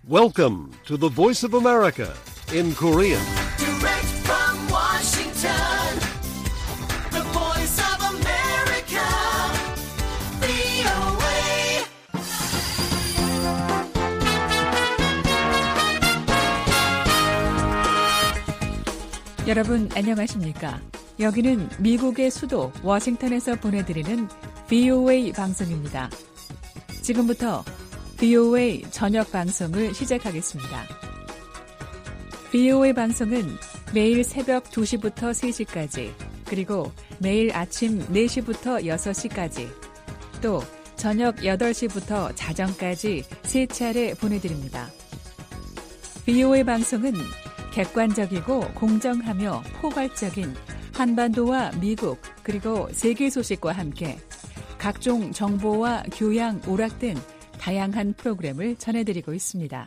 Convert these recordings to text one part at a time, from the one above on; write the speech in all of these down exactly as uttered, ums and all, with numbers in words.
Welcome to the Voice of America in Korean. Direct from Washington, the Voice of America, 브이오에이. 여러분 안녕하십니까? 여기는 미국의 수도 워싱턴에서 보내드리는 브이오에이 방송입니다. 지금부터 브이오에이 저녁 방송을 시작하겠습니다. 브이오에이 방송은 매일 새벽 두 시부터 세 시까지, 그리고 매일 아침 네 시부터 여섯 시까지, 또 저녁 여덟 시부터 자정까지 세 차례 보내드립니다. 브이오에이 방송은 객관적이고 공정하며 포괄적인 한반도와 미국 그리고 세계 소식과 함께 각종 정보와 교양, 오락 등 다양한 프로그램을 전해드리고 있습니다.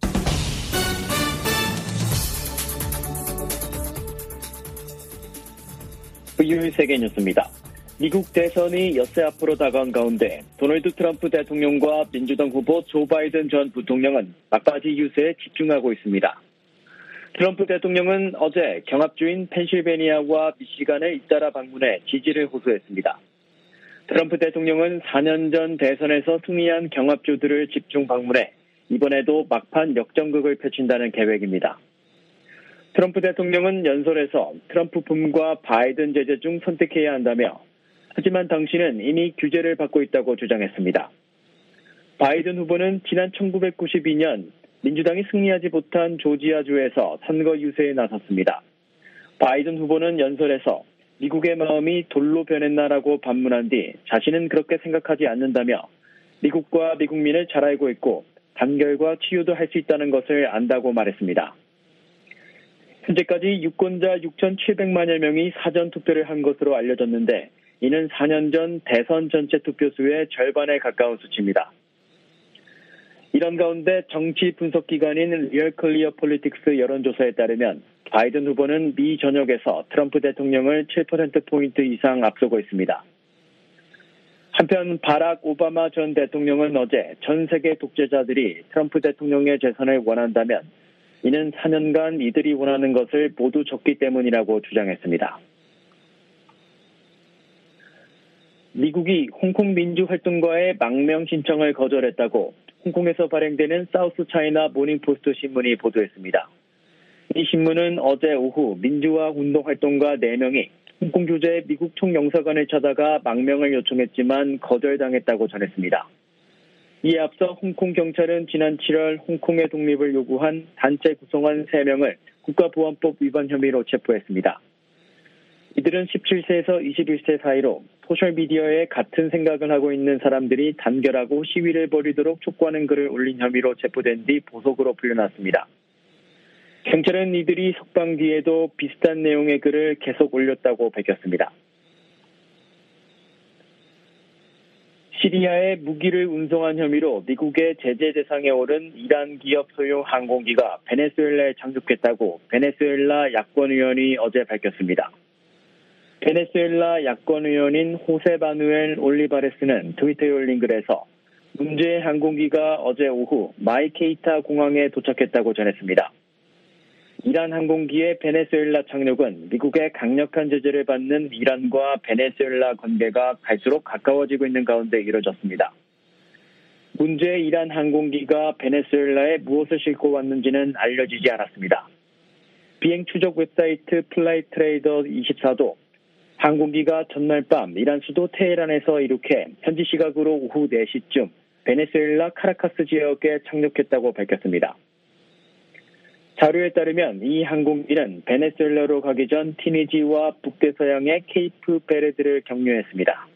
브이오에이 세계 뉴스입니다. 미국 대선이 엿새 앞으로 다가온 가운데 도널드 트럼프 대통령과 민주당 후보 조 바이든 전 부통령은 막바지 유세에 집중하고 있습니다. 트럼프 대통령은 어제 경합주인 펜실베니아와 미시간을 잇따라 방문해 지지를 호소했습니다. 트럼프 대통령은 사 년 전 대선에서 승리한 경합주들을 집중 방문해 이번에도 막판 역전극을 펼친다는 계획입니다. 트럼프 대통령은 연설에서 트럼프품과 바이든 제재 중 선택해야 한다며, 하지만 당신은 이미 규제를 받고 있다고 주장했습니다. 바이든 후보는 지난 천구백구십이 년 민주당이 승리하지 못한 조지아주에서 선거 유세에 나섰습니다. 바이든 후보는 연설에서 미국의 마음이 돌로 변했나라고 반문한 뒤 자신은 그렇게 생각하지 않는다며, 미국과 미국민을 잘 알고 있고 단결과 치유도 할 수 있다는 것을 안다고 말했습니다. 현재까지 유권자 육천칠백만여 명이 사전투표를 한 것으로 알려졌는데, 이는 사 년 전 대선 전체 투표수의 절반에 가까운 수치입니다. 이런 가운데 정치 분석기관인 리얼 클리어 폴리틱스 여론조사에 따르면 바이든 후보는 미 전역에서 트럼프 대통령을 칠 퍼센트포인트 이상 앞서고 있습니다. 한편 바락 오바마 전 대통령은 어제 전 세계 독재자들이 트럼프 대통령의 재선을 원한다면 이는 사 년간 이들이 원하는 것을 모두 줬기 때문이라고 주장했습니다. 미국이 홍콩 민주활동가의 망명 신청을 거절했다고 홍콩에서 발행되는 사우스 차이나 모닝포스트 신문이 보도했습니다. 이 신문은 어제 오후 민주화 운동활동가 네 명이 홍콩 주재의 미국 총영사관을 찾아가 망명을 요청했지만 거절당했다고 전했습니다. 이에 앞서 홍콩 경찰은 지난 칠월 홍콩의 독립을 요구한 단체 구성원 세 명을 국가보안법 위반 혐의로 체포했습니다. 이들은 십칠 세에서 이십일 세 사이로 소셜미디어에 같은 생각을 하고 있는 사람들이 단결하고 시위를 벌이도록 촉구하는 글을 올린 혐의로 체포된 뒤 보석으로 풀려났습니다. 경찰은 이들이 석방 뒤에도 비슷한 내용의 글을 계속 올렸다고 밝혔습니다. 시리아에 무기를 운송한 혐의로 미국의 제재 대상에 오른 이란 기업 소유 항공기가 베네수엘라에 착륙했다고 베네수엘라 야권의원이 어제 밝혔습니다. 베네수엘라 야권의원인 호세 바누엘 올리바레스는 트위터에 올린 글에서 문제의 항공기가 어제 오후 마이케이타 공항에 도착했다고 전했습니다. 이란 항공기의 베네수엘라 착륙은 미국의 강력한 제재를 받는 이란과 베네수엘라 관계가 갈수록 가까워지고 있는 가운데 이뤄졌습니다. 문제의 이란 항공기가 베네수엘라에 무엇을 싣고 왔는지는 알려지지 않았습니다. 비행 추적 웹사이트 플라이트레이더 이십사도 항공기가 전날 밤 이란 수도 테헤란에서 이륙해 현지 시각으로 오후 네 시쯤 베네수엘라 카라카스 지역에 착륙했다고 밝혔습니다. 자료에 따르면 이 항공기는 베네수엘라로 가기 전 티니지와 북대서양의 케이프 베레드를 경유했습니다.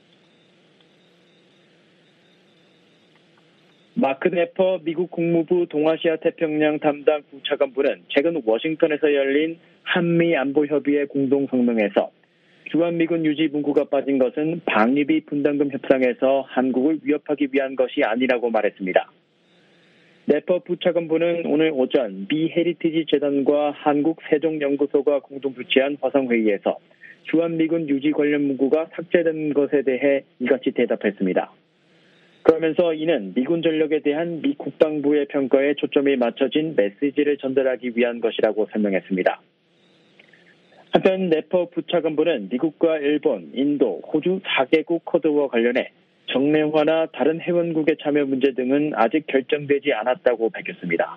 마크 네퍼 미국 국무부 동아시아 태평양 담당 부차관부는 최근 워싱턴에서 열린 한미안보협의회 공동성명에서 주한미군 유지 문구가 빠진 것은 방위비 분담금 협상에서 한국을 위협하기 위한 것이 아니라고 말했습니다. 네퍼 부차관부는 오늘 오전 미 헤리티지 재단과 한국 세종연구소가 공동 주최한 화상회의에서 주한미군 유지 관련 문구가 삭제된 것에 대해 이같이 대답했습니다. 그러면서 이는 미군 전력에 대한 미 국방부의 평가에 초점이 맞춰진 메시지를 전달하기 위한 것이라고 설명했습니다. 한편 네퍼 부차관보는 미국과 일본, 인도, 호주 사 개국 쿼드와 관련해 정례화나 다른 회원국의 참여 문제 등은 아직 결정되지 않았다고 밝혔습니다.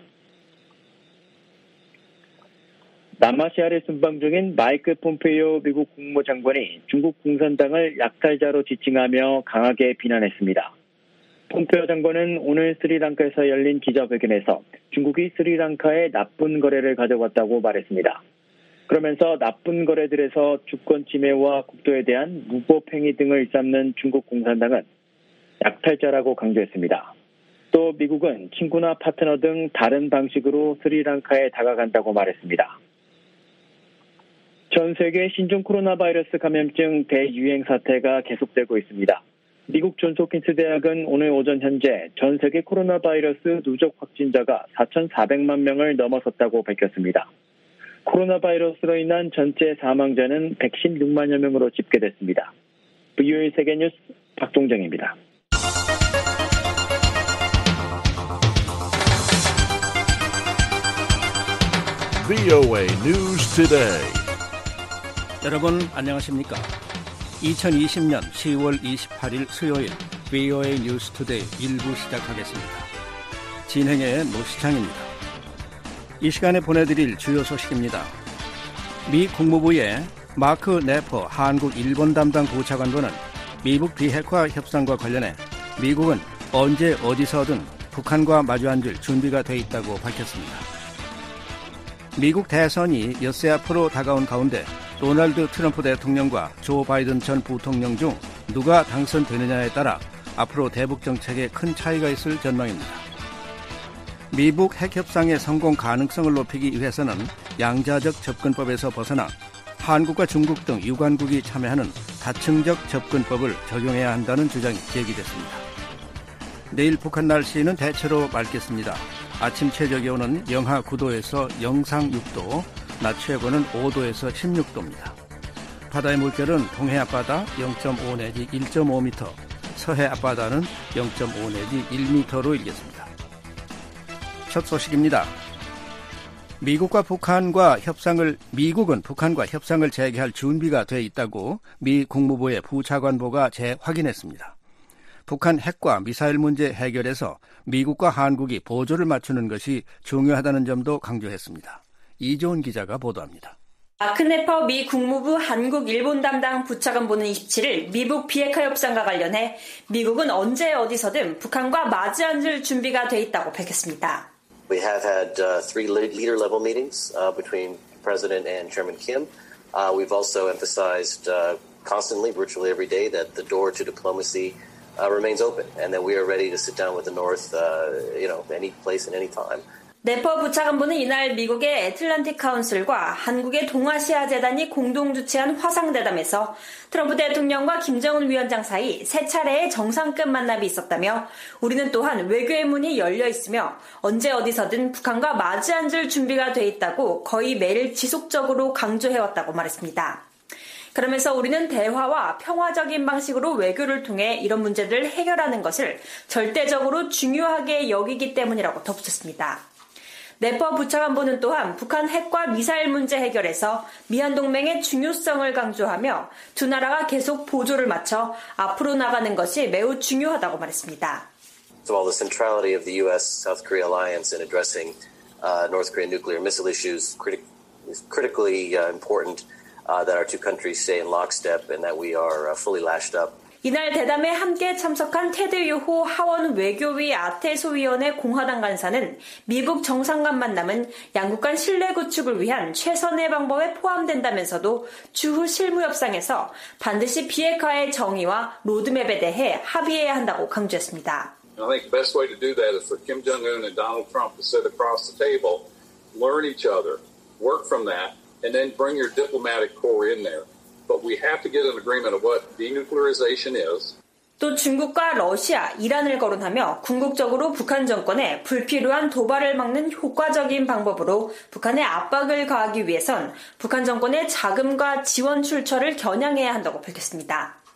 남아시아를 순방 중인 마이크 폼페이오 미국 국무장관이 중국 공산당을 약탈자로 지칭하며 강하게 비난했습니다. 폼페이오 장관은 오늘 스리랑카에서 열린 기자회견에서 중국이 스리랑카에 나쁜 거래를 가져왔다고 말했습니다. 그러면서 나쁜 거래들에서 주권 침해와 국도에 대한 무법 행위 등을 일삼는 중국 공산당은 약탈자라고 강조했습니다. 또 미국은 친구나 파트너 등 다른 방식으로 스리랑카에 다가간다고 말했습니다. 전 세계 신종 코로나 바이러스 감염증 대유행 사태가 계속되고 있습니다. 미국 존스홉킨스 대학은 오늘 오전 현재 전 세계 코로나 바이러스 누적 확진자가 사천사백만 명을 넘어섰다고 밝혔습니다. 코로나 바이러스로 인한 전체 사망자는 백십육만여 명으로 집계됐습니다. 브이오에이 세계뉴스 박동정입니다. 브이오에이 News Today. 여러분 안녕하십니까? 이천이십년 시월 이십팔일 수요일 브이오에이 뉴스 투데이 일 부 시작하겠습니다. 진행의 노시창입니다. 이 시간에 보내드릴 주요 소식입니다. 미 국무부의 마크 네퍼 한국 일본 담당 부차관보는 미국 비핵화 협상과 관련해 미국은 언제 어디서든 북한과 마주 앉을 준비가 돼 있다고 밝혔습니다. 미국 대선이 엿새 앞으로 다가온 가운데 도널드 트럼프 대통령과 조 바이든 전 부통령 중 누가 당선되느냐에 따라 앞으로 대북 정책에 큰 차이가 있을 전망입니다. 미북 핵협상의 성공 가능성을 높이기 위해서는 양자적 접근법에서 벗어나 한국과 중국 등 유관국이 참여하는 다층적 접근법을 적용해야 한다는 주장이 제기됐습니다. 내일 북한 날씨는 대체로 맑겠습니다. 아침 최저기온은 영하 구도에서 영상 육도, 낮 최고는 오도에서 십육도입니다. 바다의 물결은 동해 앞바다 영 점 오 내지 일 점 오 미터, 서해 앞바다는 영 점 오 내지 일 미터로 일겠습니다. 첫 소식입니다. 미국과 북한과 협상을 미국은 북한과 협상을 재개할 준비가 돼 있다고 미 국무부의 부차관보가 재확인했습니다. 북한 핵과 미사일 문제 해결에서 미국과 한국이 보조를 맞추는 것이 중요하다는 점도 강조했습니다. 이조은 기자가 보도합니다. 마크 네퍼 미 국무부 한국 일본 담당 부차관보는 이십칠일 미북 비핵화 협상과 관련해 미국은 언제 어디서든 북한과 맞이 앉을 준비가 돼 있다고 밝혔습니다. We have had uh, three leader-level meetings uh, between President and Chairman Kim. Uh, we've also emphasized uh, constantly, virtually every day, that the door to diplomacy uh, remains open and that we are ready to sit down with the North, uh, you know, any place and any time. 네퍼 부차관보는 이날 미국의 애틀란틱 카운슬과 한국의 동아시아 재단이 공동 주최한 화상대담에서 트럼프 대통령과 김정은 위원장 사이 세 차례의 정상급 만남이 있었다며 우리는 또한 외교의 문이 열려 있으며 언제 어디서든 북한과 맞이 앉을 준비가 돼 있다고 거의 매일 지속적으로 강조해왔다고 말했습니다. 그러면서 우리는 대화와 평화적인 방식으로 외교를 통해 이런 문제들을 해결하는 것을 절대적으로 중요하게 여기기 때문이라고 덧붙였습니다. 네퍼 부차관보는 또한 북한 핵과 미사일 문제 해결에서 미한동맹의 중요성을 강조하며 두 나라가 계속 보조를 맞춰 앞으로 나가는 것이 매우 중요하다고 말했습니다. So while the centrality of the U S-South Korea alliance in addressing uh, North Korean nuclear missile issues criti- is critically uh, important uh, that our two countries stay in lockstep and that we are uh, fully lashed up. 이날 대담에 함께 참석한 테드 유호 하원 외교위 아태소위원회 공화당 간사는 미북 정상간 만남은 양국 간 신뢰 구축을 위한 최선의 방법에 포함된다면서도 추후 실무 협상에서 반드시 비핵화의 정의와 로드맵에 대해 합의해야 한다고 강조했습니다. I think the best way to do that is for Kim Jong-un and Donald Trump to sit across the table, learn each other, work from that, and then bring your diplomatic corps in there. But we have to get an agreement of what denuclearization is. 또 중국과 러시아, 이란을 거론하며 궁극적으로 북한 정권에 불필요한 도발을 막는 효과적인 방법으로 북한에 압박을 가하기 위해선 북한 정권의 자금과 지원 출처를 겨냥해야 한다고 밝혔습니다.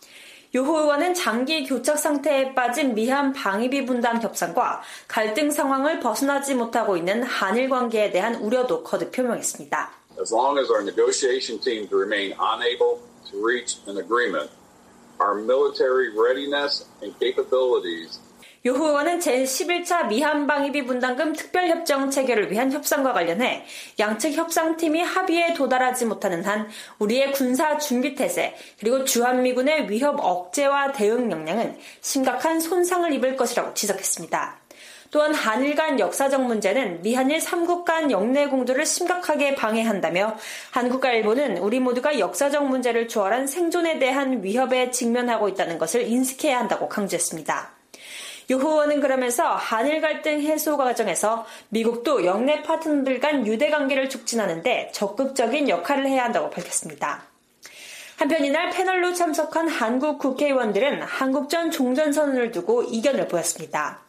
요호 의원은 장기 교착 상태에 빠진 미한 방위비 분담 협상과 갈등 상황을 벗어나지 못하고 있는 한일 관계에 대한 우려도 거듭 표명했습니다. As long as our negotiation teams remain unable to reach an agreement, our military readiness and capabilities 요호 의원은 제십일 차 미한 방위비 분담금 특별협정 체결을 위한 협상과 관련해 양측 협상팀이 합의에 도달하지 못하는 한 우리의 군사 준비태세 그리고 주한미군의 위협 억제와 대응 역량은 심각한 손상을 입을 것이라고 지적했습니다. 또한 한일 간 역사적 문제는 미한일 삼국 간 영내 공조를 심각하게 방해한다며 한국과 일본은 우리 모두가 역사적 문제를 초월한 생존에 대한 위협에 직면하고 있다는 것을 인식해야 한다고 강조했습니다. 요호 의원은 그러면서 한일 갈등 해소 과정에서 미국도 영내 파트너들 간 유대 관계를 촉진하는 데 적극적인 역할을 해야 한다고 밝혔습니다. 한편 이날 패널로 참석한 한국 국회의원들은 한국전 종전선언을 두고 이견을 보였습니다.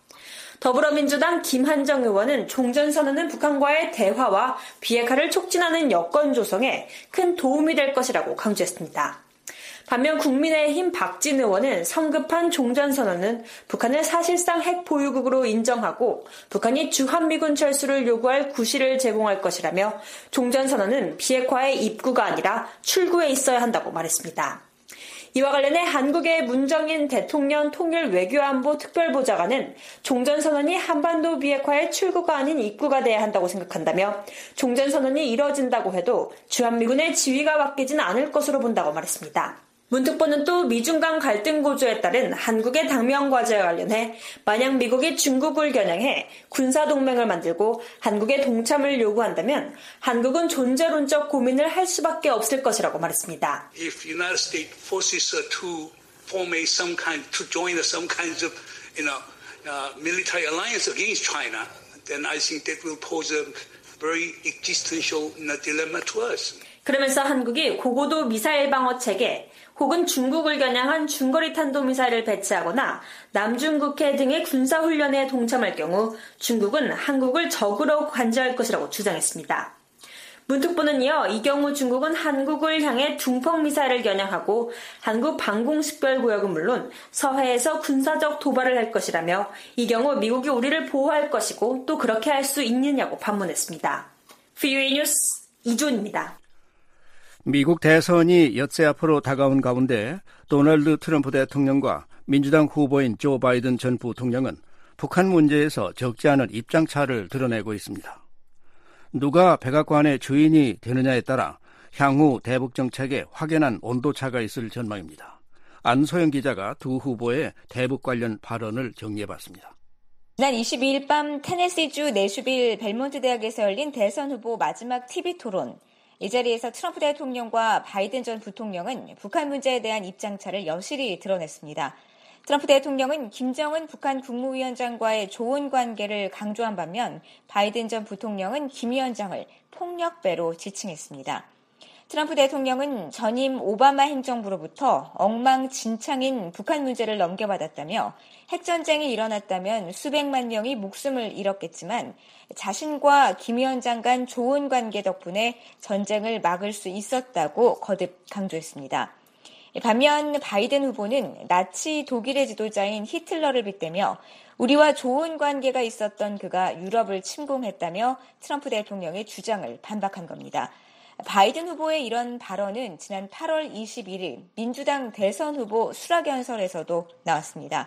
더불어민주당 김한정 의원은 종전선언은 북한과의 대화와 비핵화를 촉진하는 여건 조성에 큰 도움이 될 것이라고 강조했습니다. 반면 국민의힘 박진 의원은 성급한 종전선언은 북한을 사실상 핵 보유국으로 인정하고 북한이 주한미군 철수를 요구할 구실을 제공할 것이라며 종전선언은 비핵화의 입구가 아니라 출구에 있어야 한다고 말했습니다. 이와 관련해 한국의 문정인 대통령 통일 외교안보 특별보좌관은 종전선언이 한반도 비핵화의 출구가 아닌 입구가 돼야 한다고 생각한다며 종전선언이 이뤄진다고 해도 주한미군의 지위가 바뀌진 않을 것으로 본다고 말했습니다. 문특보는 또 미중 간 갈등 고조에 따른 한국의 당면 과제와 관련해 만약 미국이 중국을 겨냥해 군사동맹을 만들고 한국의 동참을 요구한다면 한국은 존재론적 고민을 할 수밖에 없을 것이라고 말했습니다. If United States forces to form a some kind to join some kinds of you know uh, military alliance against China, then I think that will pose a very existential dilemma to us. 그러면서 한국이 고고도 미사일 방어 체계 혹은 중국을 겨냥한 중거리 탄도미사일을 배치하거나 남중국해 등의 군사훈련에 동참할 경우 중국은 한국을 적으로 관제할 것이라고 주장했습니다. 문특보는 이어 이 경우 중국은 한국을 향해 둥펑 미사일을 겨냥하고 한국 방공식별구역은 물론 서해에서 군사적 도발을 할 것이라며 이 경우 미국이 우리를 보호할 것이고 또 그렇게 할 수 있느냐고 반문했습니다. 브이오에이 뉴스 이준입니다. 미국 대선이 엿새 앞으로 다가온 가운데 도널드 트럼프 대통령과 민주당 후보인 조 바이든 전 부통령은 북한 문제에서 적지 않은 입장차를 드러내고 있습니다. 누가 백악관의 주인이 되느냐에 따라 향후 대북 정책에 확연한 온도차가 있을 전망입니다. 안소영 기자가 두 후보의 대북 관련 발언을 정리해봤습니다. 지난 이십이일 밤 테네시주 내슈빌 벨몬트 대학에서 열린 대선 후보 마지막 티비 토론. 이 자리에서 트럼프 대통령과 바이든 전 부통령은 북한 문제에 대한 입장차를 여실히 드러냈습니다. 트럼프 대통령은 김정은 북한 국무위원장과의 좋은 관계를 강조한 반면 바이든 전 부통령은 김 위원장을 폭력배로 지칭했습니다. 트럼프 대통령은 전임 오바마 행정부로부터 엉망진창인 북한 문제를 넘겨받았다며 핵전쟁이 일어났다면 수백만 명이 목숨을 잃었겠지만 자신과 김 위원장 간 좋은 관계 덕분에 전쟁을 막을 수 있었다고 거듭 강조했습니다. 반면 바이든 후보는 나치 독일의 지도자인 히틀러를 빗대며 우리와 좋은 관계가 있었던 그가 유럽을 침공했다며 트럼프 대통령의 주장을 반박한 겁니다. 바이든 후보의 이런 발언은 지난 팔월 이십일일 민주당 대선 후보 수락연설에서도 나왔습니다.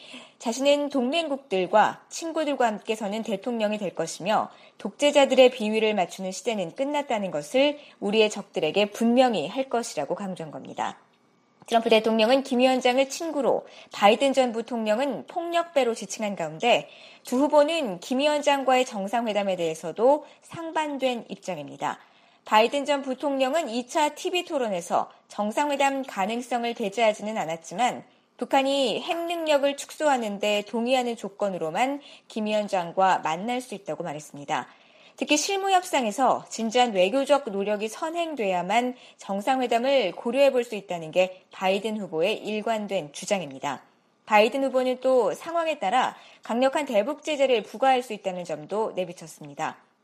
자신은 동맹국들과 친구들과 함께 서는 대통령이 될 것이며 독재자들의 비위를 맞추는 시대는 끝났다는 것을 우리의 적들에게 분명히 할 것이라고 강조한 겁니다. 트럼프 대통령은 김 위원장을 친구로, 바이든 전 부통령은 폭력배로 지칭한 가운데 두 후보는 김 위원장과의 정상회담에 대해서도 상반된 입장입니다. 바이든 전 부통령은 이 차 티비 토론에서 정상회담 가능성을 배제하지는 않았지만 북한이 핵 능력을 축소하는 데 동의하는 조건으로만 김 위원장과 만날 수 있다고 말했습니다. 특히 실무 협상에서 진지한 외교적 노력이 선행돼야만 정상회담을 고려해 볼 수 있다는 게 바이든 후보의 일관된 주장입니다. 바이든 후보는 또 상황에 따라 강력한 대북 제재를 부과할 수 있다는 점도 내비쳤습니다.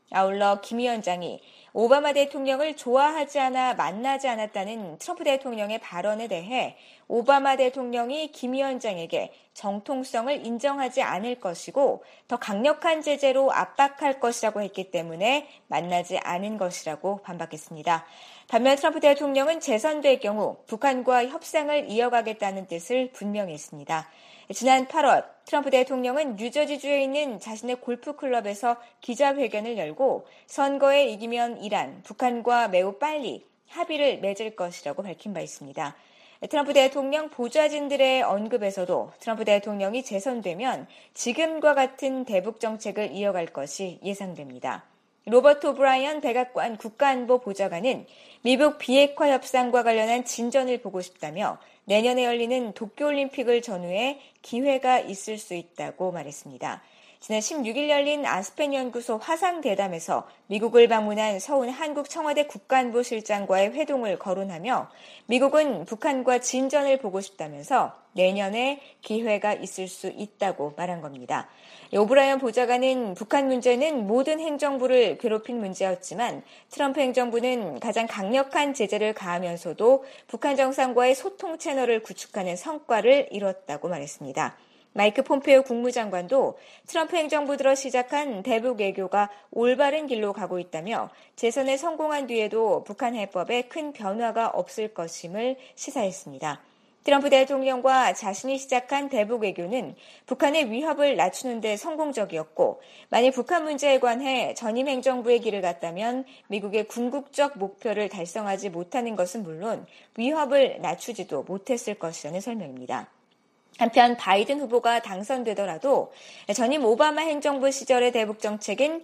아울러 김 위원장이 오바마 대통령을 좋아하지 않아 만나지 않았다는 트럼프 대통령의 발언에 대해 오바마 대통령이 김 위원장에게 정통성을 인정하지 않을 것이고 더 강력한 제재로 압박할 것이라고 했기 때문에 만나지 않은 것이라고 반박했습니다. 반면 트럼프 대통령은 재선될 경우 북한과 협상을 이어가겠다는 뜻을 분명히 했습니다. 지난 팔월 트럼프 대통령은 뉴저지주에 있는 자신의 골프클럽에서 기자회견을 열고 선거에 이기면 이란, 북한과 매우 빨리 합의를 맺을 것이라고 밝힌 바 있습니다. 트럼프 대통령 보좌진들의 언급에서도 트럼프 대통령이 재선되면 지금과 같은 대북 정책을 이어갈 것이 예상됩니다. 로버트 오브라이언 백악관 국가안보 보좌관은 미북 비핵화 협상과 관련한 진전을 보고 싶다며 내년에 열리는 도쿄올림픽을 전후해 기회가 있을 수 있다고 말했습니다. 지난 십육일 열린 아스펜 연구소 화상대담에서 미국을 방문한 서훈 한국 청와대 국가안보실장과의 회동을 거론하며 미국은 북한과 진전을 보고 싶다면서 내년에 기회가 있을 수 있다고 말한 겁니다. 오브라이언 보좌관은 북한 문제는 모든 행정부를 괴롭힌 문제였지만 트럼프 행정부는 가장 강력한 제재를 가하면서도 북한 정상과의 소통 채널을 구축하는 성과를 이뤘다고 말했습니다. 마이크 폼페이오 국무장관도 트럼프 행정부 들어 시작한 대북 외교가 올바른 길로 가고 있다며 재선에 성공한 뒤에도 북한 해법에 큰 변화가 없을 것임을 시사했습니다. 트럼프 대통령과 자신이 시작한 대북 외교는 북한의 위협을 낮추는 데 성공적이었고 만일 북한 문제에 관해 전임 행정부의 길을 갔다면 미국의 궁극적 목표를 달성하지 못하는 것은 물론 위협을 낮추지도 못했을 것이라는 설명입니다. 한편 바이든 후보가 당선되더라도 전임 오바마 행정부 시절의 대북 정책은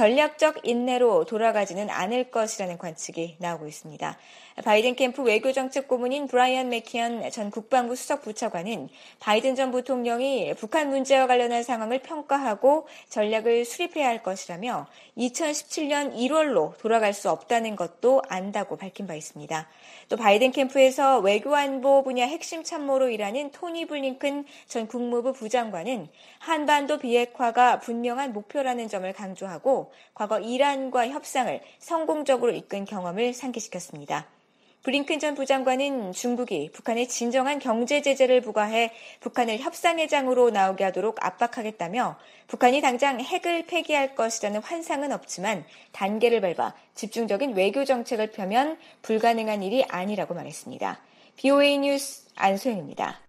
전략적 인내로 돌아가지는 않을 것이라는 관측이 나오고 있습니다. 바이든 캠프 외교정책 고문인 브라이언 맥키언 전 국방부 수석 부차관은 바이든 전 부통령이 북한 문제와 관련한 상황을 평가하고 전략을 수립해야 할 것이라며 이천십칠년 일월로 돌아갈 수 없다는 것도 안다고 밝힌 바 있습니다. 또 바이든 캠프에서 외교안보 분야 핵심 참모로 일하는 토니 블링컨 전 국무부 부장관은 한반도 비핵화가 분명한 목표라는 점을 강조하고 과거 이란과 협상을 성공적으로 이끈 경험을 상기시켰습니다. 블링컨 전 부장관은 중국이 북한에 진정한 경제 제재를 부과해 북한을 협상회장으로 나오게 하도록 압박하겠다며 북한이 당장 핵을 폐기할 것이라는 환상은 없지만 단계를 밟아 집중적인 외교 정책을 펴면 불가능한 일이 아니라고 말했습니다. 비오에이 뉴스 안소영입니다.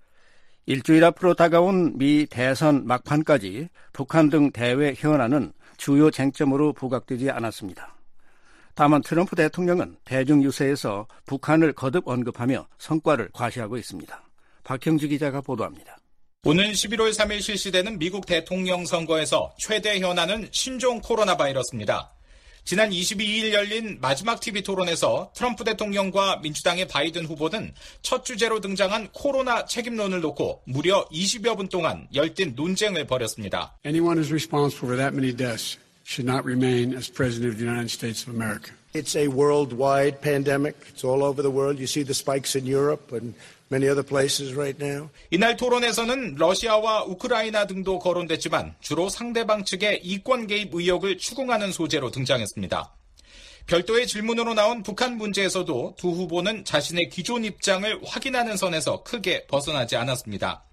일주일 앞으로 다가온 미 대선 막판까지 북한 등 대외 현안은 주요 쟁점으로 부각되지 않았습니다. 다만 트럼프 대통령은 대중유세에서 북한을 거듭 언급하며 성과를 과시하고 있습니다. 박형주 기자가 보도합니다. 오는 십일월 삼일 실시되는 미국 대통령 선거에서 최대 현안은 신종 코로나 바이러스입니다. 지난 이십이일 열린 마지막 티비 토론에서 트럼프 대통령과 민주당의 바이든 후보는 첫 주제로 등장한 코로나 책임론을 놓고 무려 이십여 분 동안 열띤 논쟁을 벌였습니다. Anyone who's responsible for that many deaths should not remain as President of the United States of America. It's a worldwide pandemic. It's all over the world. You see the spikes in Europe and many other places right now. 이날 토론에서는 러시아와 우크라이나 등도 거론됐지만 주로 상대방 측의 이권 개입 의혹을 추궁하는 소재로 등장했습니다. 별도의 질문으로 나온 북한 문제에서도 두 후보는 자신의 기존 입장을 확인하는 선에서 크게 벗어나지 않았습니다.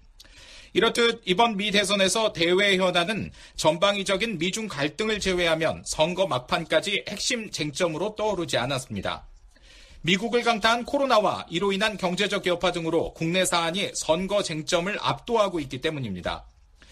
이렇듯 이번 미 대선에서 대외 현안은 전방위적인 미중 갈등을 제외하면 선거 막판까지 핵심 쟁점으로 떠오르지 않았습니다. 미국을 강타한 코로나와 이로 인한 경제적 여파 등으로 국내 사안이 선거 쟁점을 압도하고 있기 때문입니다.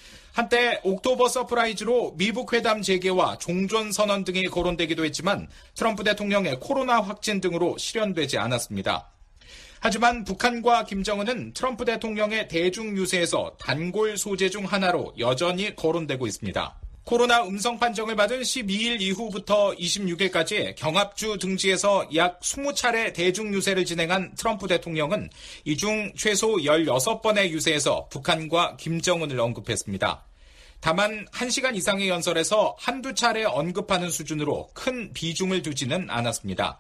한때 옥토버 서프라이즈로 미북 회담 재개와 종전 선언 등이 거론되기도 했지만 트럼프 대통령의 코로나 확진 등으로 실현되지 않았습니다. 하지만 북한과 김정은은 트럼프 대통령의 대중 유세에서 단골 소재 중 하나로 여전히 거론되고 있습니다. 코로나 음성 판정을 받은 십이일 이후부터 이십육일까지 경합주 등지에서 약 이십 차례 대중 유세를 진행한 트럼프 대통령은 이 중 최소 열여섯 번의 유세에서 북한과 김정은을 언급했습니다. 다만 한 시간 이상의 연설에서 한두 차례 언급하는 수준으로 큰 비중을 두지는 않았습니다.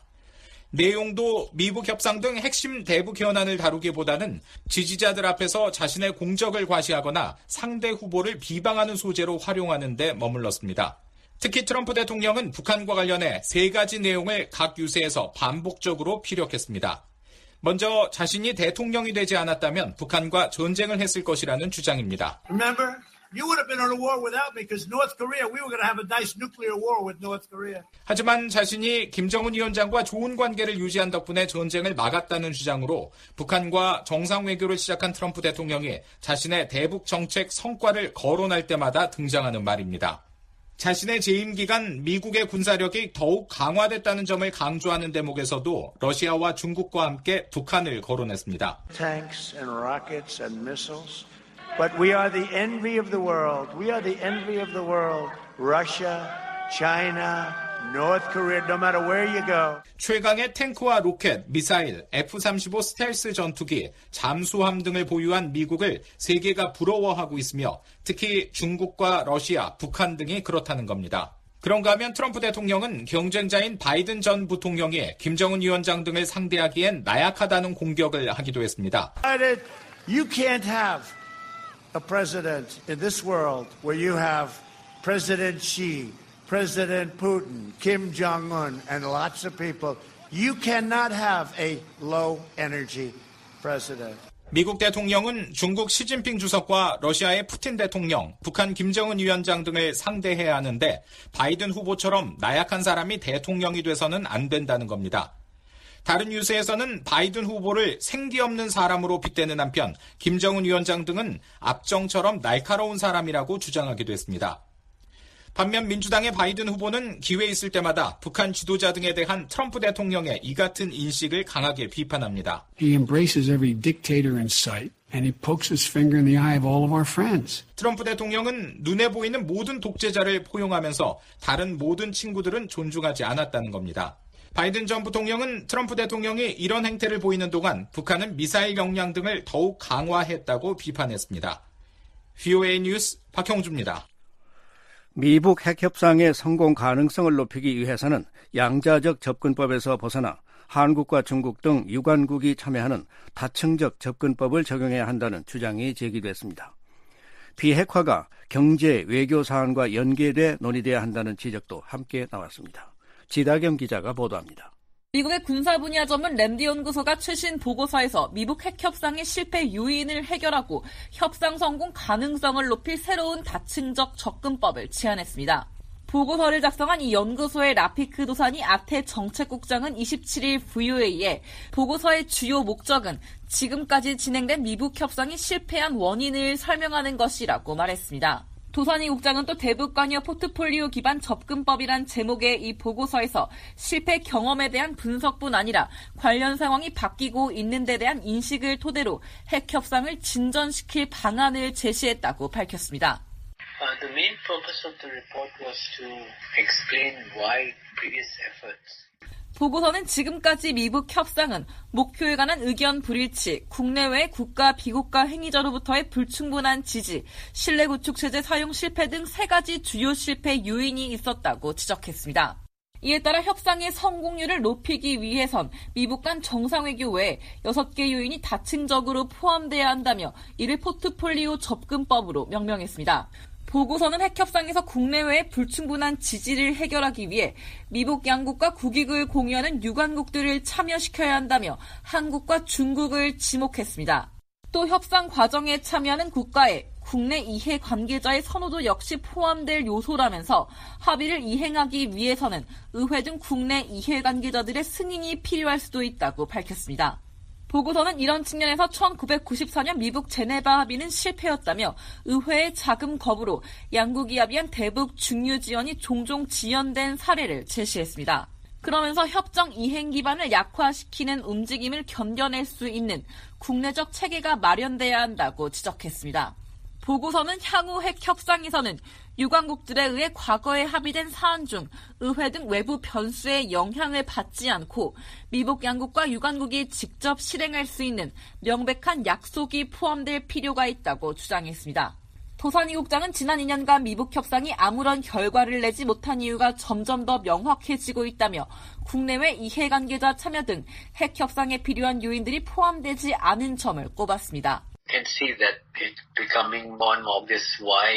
내용도 미북 협상 등 핵심 대북 현안을 다루기보다는 지지자들 앞에서 자신의 공적을 과시하거나 상대 후보를 비방하는 소재로 활용하는 데 머물렀습니다. 특히 트럼프 대통령은 북한과 관련해 세 가지 내용을 각 유세에서 반복적으로 피력했습니다. 먼저 자신이 대통령이 되지 않았다면 북한과 전쟁을 했을 것이라는 주장입니다. Remember, you would have been on a war without me because North Korea, we were going to have a nice nuclear war with North Korea. 하지만 자신이 김정은 위원장과 좋은 관계를 유지한 덕분에 전쟁을 막았다는 주장으로 북한과 정상 외교를 시작한 트럼프 대통령이 자신의 대북 정책 성과를 거론할 때마다 등장하는 말입니다. 자신의 재임 기간 미국의 군사력이 더욱 강화됐다는 점을 강조하는 대목에서도 러시아와 중국과 함께 북한을 거론했습니다. Tanks and rockets and missiles. But we are the envy of the world. We are the envy of the world. Russia, China, North Korea, no matter where you go. 최강의 탱크와 로켓, 미사일, 에프 삼십오 스텔스 전투기, 잠수함 등을 보유한 미국을 세계가 부러워하고 있으며 특히 중국과 러시아, 북한 등이 그렇다는 겁니다. 그런가 하면 트럼프 대통령은 경쟁자인 바이든 전 부통령이 김정은 위원장 등을 상대하기엔 나약하다는 공격을 하기도 했습니다. You can't have a president in this world where you have President Xi, President Putin, Kim Jong-un, and lots of people. You cannot have a low-energy president. 미국 대통령은 중국 시진핑 주석과 러시아의 푸틴 대통령, 북한 김정은 위원장 등을 상대해야 하는데 바이든 후보처럼 나약한 사람이 대통령이 돼서는 안 된다는 겁니다. 다른 유세에서는 바이든 후보를 생기 없는 사람으로 빗대는 한편 김정은 위원장 등은 압정처럼 날카로운 사람이라고 주장하기도 했습니다. 반면 민주당의 바이든 후보는 기회 있을 때마다 북한 지도자 등에 대한 트럼프 대통령의 이 같은 인식을 강하게 비판합니다. He embraces every dictator in sight and he pokes his finger in the eye of all of our friends. 트럼프 대통령은 눈에 보이는 모든 독재자를 포용하면서 다른 모든 친구들은 존중하지 않았다는 겁니다. 바이든 전 부통령은 트럼프 대통령이 이런 행태를 보이는 동안 북한은 미사일 역량 등을 더욱 강화했다고 비판했습니다. 브이오에이 뉴스 박형주입니다. 미북 핵협상의 성공 가능성을 높이기 위해서는 양자적 접근법에서 벗어나 한국과 중국 등 유관국이 참여하는 다층적 접근법을 적용해야 한다는 주장이 제기됐습니다. 비핵화가 경제, 외교 사안과 연계돼 논의돼야 한다는 지적도 함께 나왔습니다. 지다겸 기자가 보도합니다. 미국의 군사 분야 전문 램디 연구소가 최신 보고서에서 미북 핵협상의 실패 요인을 해결하고 협상 성공 가능성을 높일 새로운 다층적 접근법을 제안했습니다. 보고서를 작성한 이 연구소의 라피크 도사니 아태 정책국장은 이십칠일 브이오에이에 보고서의 주요 목적은 지금까지 진행된 미북 협상이 실패한 원인을 설명하는 것이라고 말했습니다. 도사니 국장은 또 대북 관여 포트폴리오 기반 접근법이란 제목의 이 보고서에서 실패 경험에 대한 분석뿐 아니라 관련 상황이 바뀌고 있는 데 대한 인식을 토대로 핵 협상을 진전시킬 방안을 제시했다고 밝혔습니다. Uh, the main purpose of the report was to explain why previous efforts 보고서는 지금까지 미북 협상은 목표에 관한 의견 불일치, 국내외 국가 비국가 행위자로부터의 불충분한 지지, 신뢰 구축 체제 사용 실패 등 세 가지 주요 실패 요인이 있었다고 지적했습니다. 이에 따라 협상의 성공률을 높이기 위해선 미북 간 정상외교 외에 여섯 개 요인이 다층적으로 포함돼야 한다며 이를 포트폴리오 접근법으로 명명했습니다. 보고서는 핵협상에서 국내외의 불충분한 지지를 해결하기 위해 미북 양국과 국익을 공유하는 유관국들을 참여시켜야 한다며 한국과 중국을 지목했습니다. 또 협상 과정에 참여하는 국가의 국내 이해 관계자의 선호도 역시 포함될 요소라면서 합의를 이행하기 위해서는 의회 등 국내 이해 관계자들의 승인이 필요할 수도 있다고 밝혔습니다. 보고서는 이런 측면에서 천구백구십사 년 미북 제네바 합의는 실패였다며 의회의 자금 거부로 양국이 합의한 대북 중유 지원이 종종 지연된 사례를 제시했습니다. 그러면서 협정 이행 기반을 약화시키는 움직임을 견뎌낼 수 있는 국내적 체계가 마련돼야 한다고 지적했습니다. 보고서는 향후 핵 협상에서는 유관국들에 의해 과거에 합의된 사안 중 의회 등 외부 변수의 영향을 받지 않고 미북 양국과 유관국이 직접 실행할 수 있는 명백한 약속이 포함될 필요가 있다고 주장했습니다. 도사니 국장은 지난 이 년간 미북 협상이 아무런 결과를 내지 못한 이유가 점점 더 명확해지고 있다며 국내외 이해관계자 참여 등 핵 협상에 필요한 요인들이 포함되지 않은 점을 꼽았습니다. can see that it's becoming more and more obvious why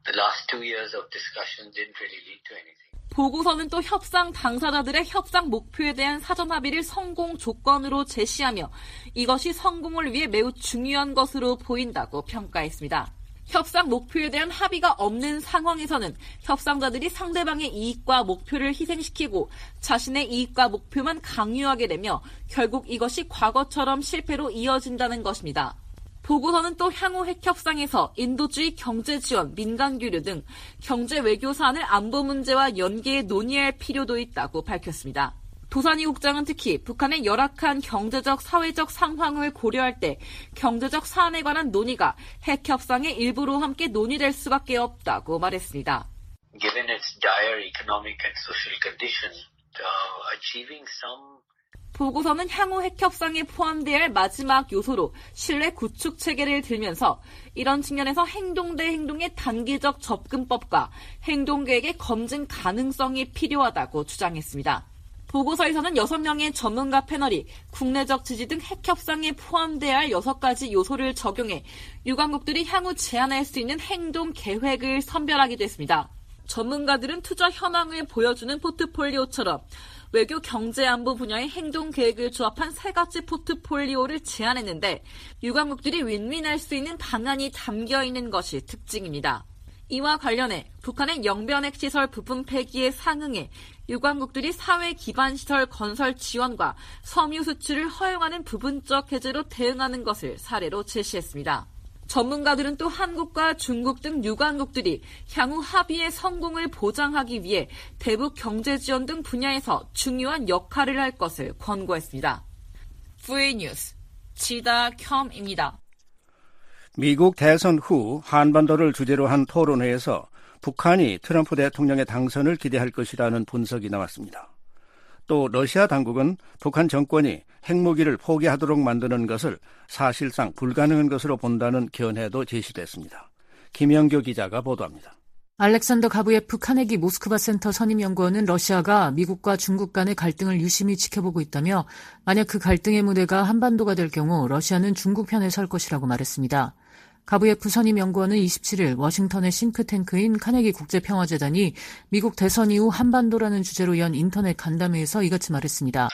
the last two years of discussion didn't really lead to anything. 보고서는 또 협상 당사자들의 협상 목표에 대한 사전 합의를 성공 조건으로 제시하며 이것이 성공을 위해 매우 중요한 것으로 보인다고 평가했습니다. 협상 목표에 대한 합의가 없는 상황에서는 협상자들이 상대방의 이익과 목표를 희생시키고 자신의 이익과 목표만 강요하게 되며 결국 이것이 과거처럼 실패로 이어진다는 것입니다. 보고서는 또 향후 핵협상에서 인도주의 경제 지원, 민간 교류 등 경제 외교 사안을 안보 문제와 연계해 논의할 필요도 있다고 밝혔습니다. 도산이 국장은 특히 북한의 열악한 경제적, 사회적 상황을 고려할 때 경제적 사안에 관한 논의가 핵협상의 일부로 함께 논의될 수밖에 없다고 말했습니다. Given its dire economic and social condition, uh, achieving some 보고서는 향후 핵협상에 포함돼야 할 마지막 요소로 신뢰 구축 체계를 들면서 이런 측면에서 행동 대 행동의 단기적 접근법과 행동계획의 검증 가능성이 필요하다고 주장했습니다. 보고서에서는 여섯 명의 전문가 패널이 국내적 지지 등 핵협상에 포함돼야 할 여섯 가지 요소를 적용해 유관국들이 향후 제안할 수 있는 행동 계획을 선별하기도 했습니다. 전문가들은 투자 현황을 보여주는 포트폴리오처럼 외교, 경제, 안보 분야의 행동 계획을 조합한 세 가지 포트폴리오를 제안했는데 유관국들이 윈윈할 수 있는 방안이 담겨 있는 것이 특징입니다. 이와 관련해 북한의 영변핵 시설 부품 폐기에 상응해 유관국들이 사회 기반 시설 건설 지원과 섬유 수출을 허용하는 부분적 해제로 대응하는 것을 사례로 제시했습니다. 전문가들은 또 한국과 중국 등 유관국들이 향후 합의의 성공을 보장하기 위해 대북 경제 지원 등 분야에서 중요한 역할을 할 것을 권고했습니다. 브이에이 뉴스 지다켬입니다. 미국 대선 후 한반도를 주제로 한 토론회에서 북한이 트럼프 대통령의 당선을 기대할 것이라는 분석이 나왔습니다. 또 러시아 당국은 북한 정권이 핵무기를 포기하도록 만드는 것을 사실상 불가능한 것으로 본다는 견해도 제시됐습니다. 김영교 기자가 보도합니다. 알렉산더 가부예프 카네기 모스크바 센터 선임연구원은 러시아가 미국과 중국 간의 갈등을 유심히 지켜보고 있다며 만약 그 갈등의 무대가 한반도가 될 경우 러시아는 중국 편에 설 것이라고 말했습니다. 가부예프 선임연구원은 이십칠일 워싱턴의 싱크탱크인 카네기 국제평화재단이 미국 대선 이후 한반도라는 주제로 연 인터넷 간담회에서 이같이 말했습니다.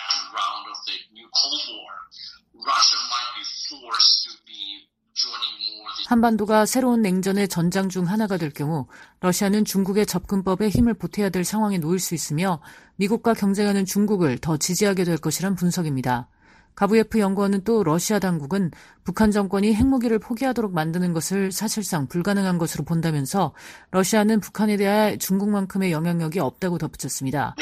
한반도가 새로운 냉전의 전장 중 하나가 될 경우 러시아는 중국의 접근법에 힘을 보태야 될 상황에 놓일 수 있으며 미국과 경쟁하는 중국을 더 지지하게 될 것이란 분석입니다. 가부예프 연구원은 또 러시아 당국은 북한 정권이 핵무기를 포기하도록 만드는 것을 사실상 불가능한 것으로 본다면서 러시아는 북한에 대해 중국만큼의 영향력이 없다고 덧붙였습니다.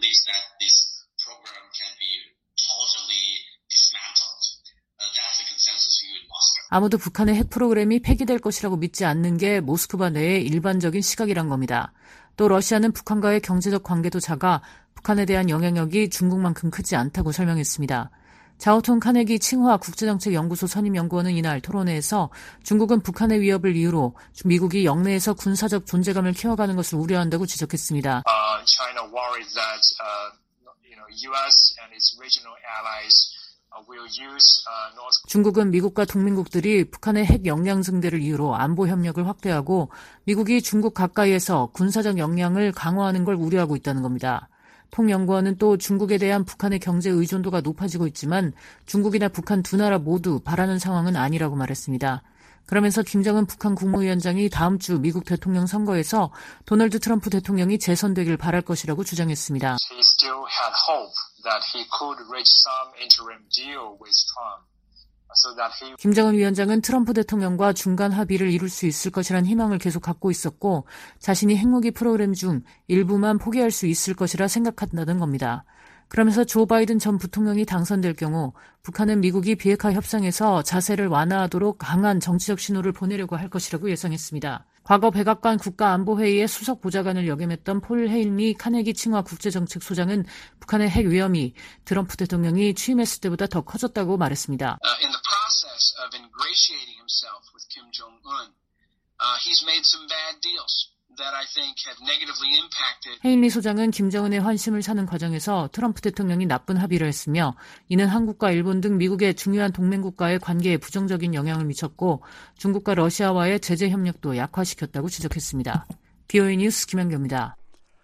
아무도 북한의 핵 프로그램이 폐기될 것이라고 믿지 않는 게 모스크바 내의 일반적인 시각이란 겁니다. 또 러시아는 북한과의 경제적 관계도 작아 북한에 대한 영향력이 중국만큼 크지 않다고 설명했습니다. 자오통 카네기 칭화 국제정책연구소 선임연구원은 이날 토론회에서 중국은 북한의 위협을 이유로 미국이 영내에서 군사적 존재감을 키워가는 것을 우려한다고 지적했습니다. Uh, China worries that uh, you know, U S and its regional allies will use uh, North. 중국은 미국과 동맹국들이 북한의 핵 역량 증대를 이유로 안보 협력을 확대하고 미국이 중국 가까이에서 군사적 역량을 강화하는 걸 우려하고 있다는 겁니다. 통연구원은 또 중국에 대한 북한의 경제 의존도가 높아지고 있지만 중국이나 북한 두 나라 모두 바라는 상황은 아니라고 말했습니다. 그러면서 김정은 북한 국무위원장이 다음 주 미국 대통령 선거에서 도널드 트럼프 대통령이 재선되길 바랄 것이라고 주장했습니다. He still had hope that he could reach some interim deal with Trump. 김정은 위원장은 트럼프 대통령과 중간 합의를 이룰 수 있을 것이란 희망을 계속 갖고 있었고 자신이 핵무기 프로그램 중 일부만 포기할 수 있을 것이라 생각한다는 겁니다. 그러면서 조 바이든 전 부통령이 당선될 경우 북한은 미국이 비핵화 협상에서 자세를 완화하도록 강한 정치적 신호를 보내려고 할 것이라고 예상했습니다. 과거 백악관 국가안보회의의 수석 보좌관을 역임했던 폴 헤일리 카네기 칭화 국제정책소장은 북한의 핵 위험이 트럼프 대통령이 취임했을 때보다 더 커졌다고 말했습니다. Uh, in the process of ingratiating himself with Kim Jong-un, uh, he's made some bad deals. that I think have negatively impacted. 헤일리 소장은 김정은의 환심을 사는 과정에서 트럼프 대통령이 나쁜 합의를 했으며 이는 한국과 일본 등 미국의 중요한 동맹국가의 관계에 부정적인 영향을 미쳤고 중국과 러시아와의 제재 협력도 약화시켰다고 지적했습니다. 비오에이 뉴스 김현경입니다.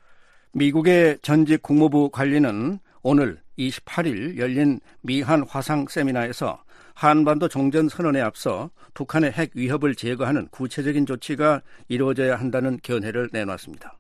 미국의 전직 국무부 관리는 오늘 이십팔일 열린 미한 화상 세미나에서 한반도 종전선언에 앞서 북한의 핵 위협을 제거하는 구체적인 조치가 이루어져야 한다는 견해를 내놨습니다.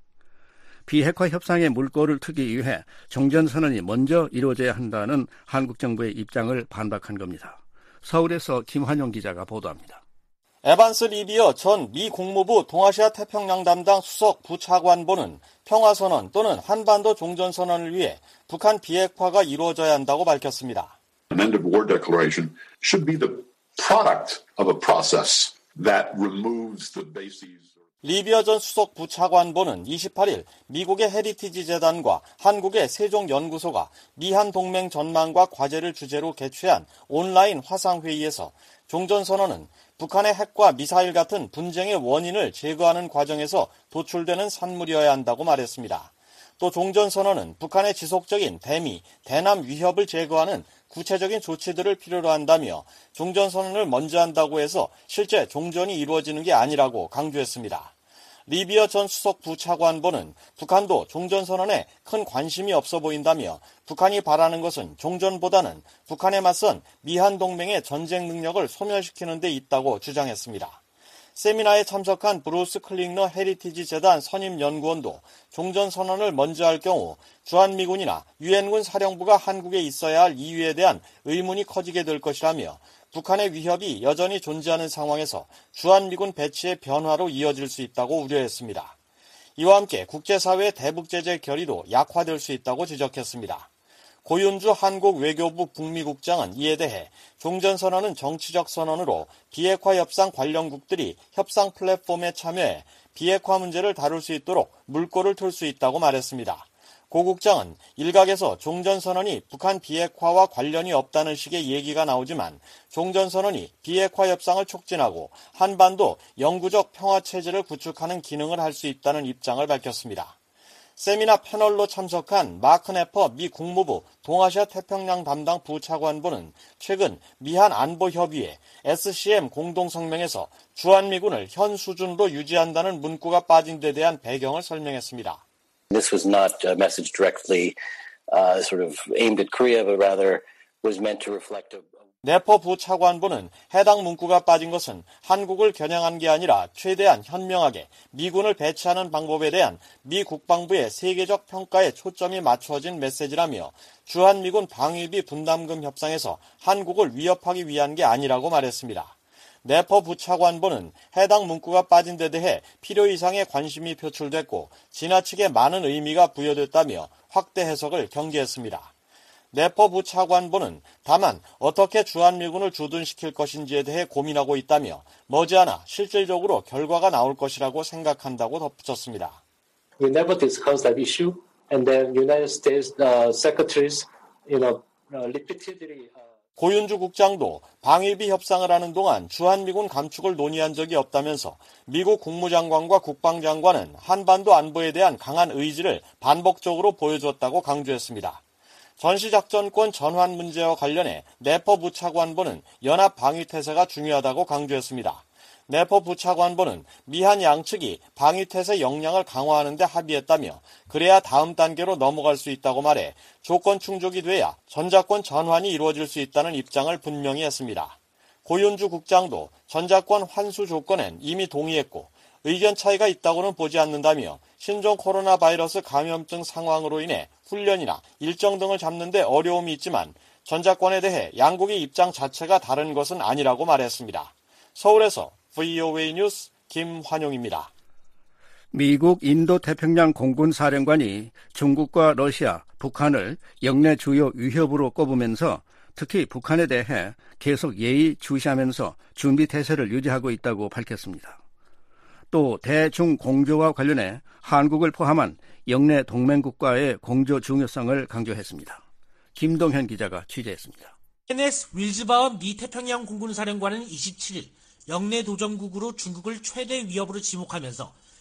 비핵화 협상의 물꼬를 트기 위해 종전선언이 먼저 이루어져야 한다는 한국 정부의 입장을 반박한 겁니다. 서울에서 김환용 기자가 보도합니다. 에반스 리비어 전 미 국무부 동아시아 태평양 담당 수석 부차관보는 평화선언 또는 한반도 종전선언을 위해 북한 비핵화가 이루어져야 한다고 밝혔습니다. An end of war declaration should be the product of a process that removes the bases. 리비어 전 수석 부차관보는 이십팔일 미국의 헤리티지 재단과 한국의 세종연구소가 미한 동맹 전망과 과제를 주제로 개최한 온라인 화상회의에서 종전선언은 북한의 핵과 미사일 같은 분쟁의 원인을 제거하는 과정에서 도출되는 산물이어야 한다고 말했습니다. 또 종전선언은 북한의 지속적인 대미, 대남 위협을 제거하는 구체적인 조치들을 필요로 한다며 종전선언을 먼저 한다고 해서 실제 종전이 이루어지는 게 아니라고 강조했습니다. 리비어 전 수석 부차관보는 북한도 종전선언에 큰 관심이 없어 보인다며 북한이 바라는 것은 종전보다는 북한에 맞선 미한 동맹의 전쟁 능력을 소멸시키는 데 있다고 주장했습니다. 세미나에 참석한 브루스 클링너 헤리티지 재단 선임 연구원도 종전선언을 먼저 할 경우 주한미군이나 유엔군 사령부가 한국에 있어야 할 이유에 대한 의문이 커지게 될 것이라며 북한의 위협이 여전히 존재하는 상황에서 주한미군 배치의 변화로 이어질 수 있다고 우려했습니다. 이와 함께 국제사회의 대북제재 결의도 약화될 수 있다고 지적했습니다. 고윤주 한국 외교부 북미국장은 이에 대해 종전선언은 정치적 선언으로 비핵화 협상 관련국들이 협상 플랫폼에 참여해 비핵화 문제를 다룰 수 있도록 물꼬를 틀 수 있다고 말했습니다. 고 국장은 일각에서 종전선언이 북한 비핵화와 관련이 없다는 식의 얘기가 나오지만 종전선언이 비핵화 협상을 촉진하고 한반도 영구적 평화체제를 구축하는 기능을 할 수 있다는 입장을 밝혔습니다. 세미나 패널로 참석한 마크 네퍼 미 국무부 동아시아 태평양 담당 부차관보는 최근 미한 안보협의회 에스씨엠 공동성명에서 주한미군을 현 수준으로 유지한다는 문구가 빠진 데 대한 배경을 설명했습니다. This was not a message directly uh, sort of aimed at Korea, but rather was meant to reflect a 네퍼 부차관보는 해당 문구가 빠진 것은 한국을 겨냥한 게 아니라 최대한 현명하게 미군을 배치하는 방법에 대한 미 국방부의 세계적 평가에 초점이 맞춰진 메시지라며 주한미군 방위비 분담금 협상에서 한국을 위협하기 위한 게 아니라고 말했습니다. 네퍼 부차관보는 해당 문구가 빠진 데 대해 필요 이상의 관심이 표출됐고 지나치게 많은 의미가 부여됐다며 확대 해석을 경계했습니다. 네퍼 부차관보는 다만 어떻게 주한미군을 주둔시킬 것인지에 대해 고민하고 있다며 머지않아 실질적으로 결과가 나올 것이라고 생각한다고 덧붙였습니다. We never discussed that issue, and then United States uh, secretaries, you know, uh, repeatedly. Uh... 고윤주 국장도 방위비 협상을 하는 동안 주한미군 감축을 논의한 적이 없다면서 미국 국무장관과 국방장관은 한반도 안보에 대한 강한 의지를 반복적으로 보여줬다고 강조했습니다. 전시작전권 전환 문제와 관련해 네퍼 부차관보는 연합 방위태세가 중요하다고 강조했습니다. 네퍼 부차관보는 미한 양측이 방위태세 역량을 강화하는 데 합의했다며 그래야 다음 단계로 넘어갈 수 있다고 말해 조건 충족이 돼야 전자권 전환이 이루어질 수 있다는 입장을 분명히 했습니다. 고윤주 국장도 전자권 환수 조건엔 이미 동의했고 의견 차이가 있다고는 보지 않는다며 신종 코로나 바이러스 감염증 상황으로 인해 훈련이나 일정 등을 잡는 데 어려움이 있지만 전자권에 대해 양국의 입장 자체가 다른 것은 아니라고 말했습니다. 서울에서 브이오에이 뉴스 김환용입니다. 미국 인도태평양 공군사령관이 중국과 러시아, 북한을 영내 주요 위협으로 꼽으면서 특히 북한에 대해 계속 예의주시하면서 준비태세를 유지하고 있다고 밝혔습니다. 또 대중 공조와 관련해 한국을 포함한 영내 동맹국가의 공조 중요성을 강조했습니다. 김동현 기자가 취재했습니다. 케네스 윌즈바운 미 태평양 공군사령관은 이십칠일 영내 도전국으로 중국을 최대 위협으로 지목하면서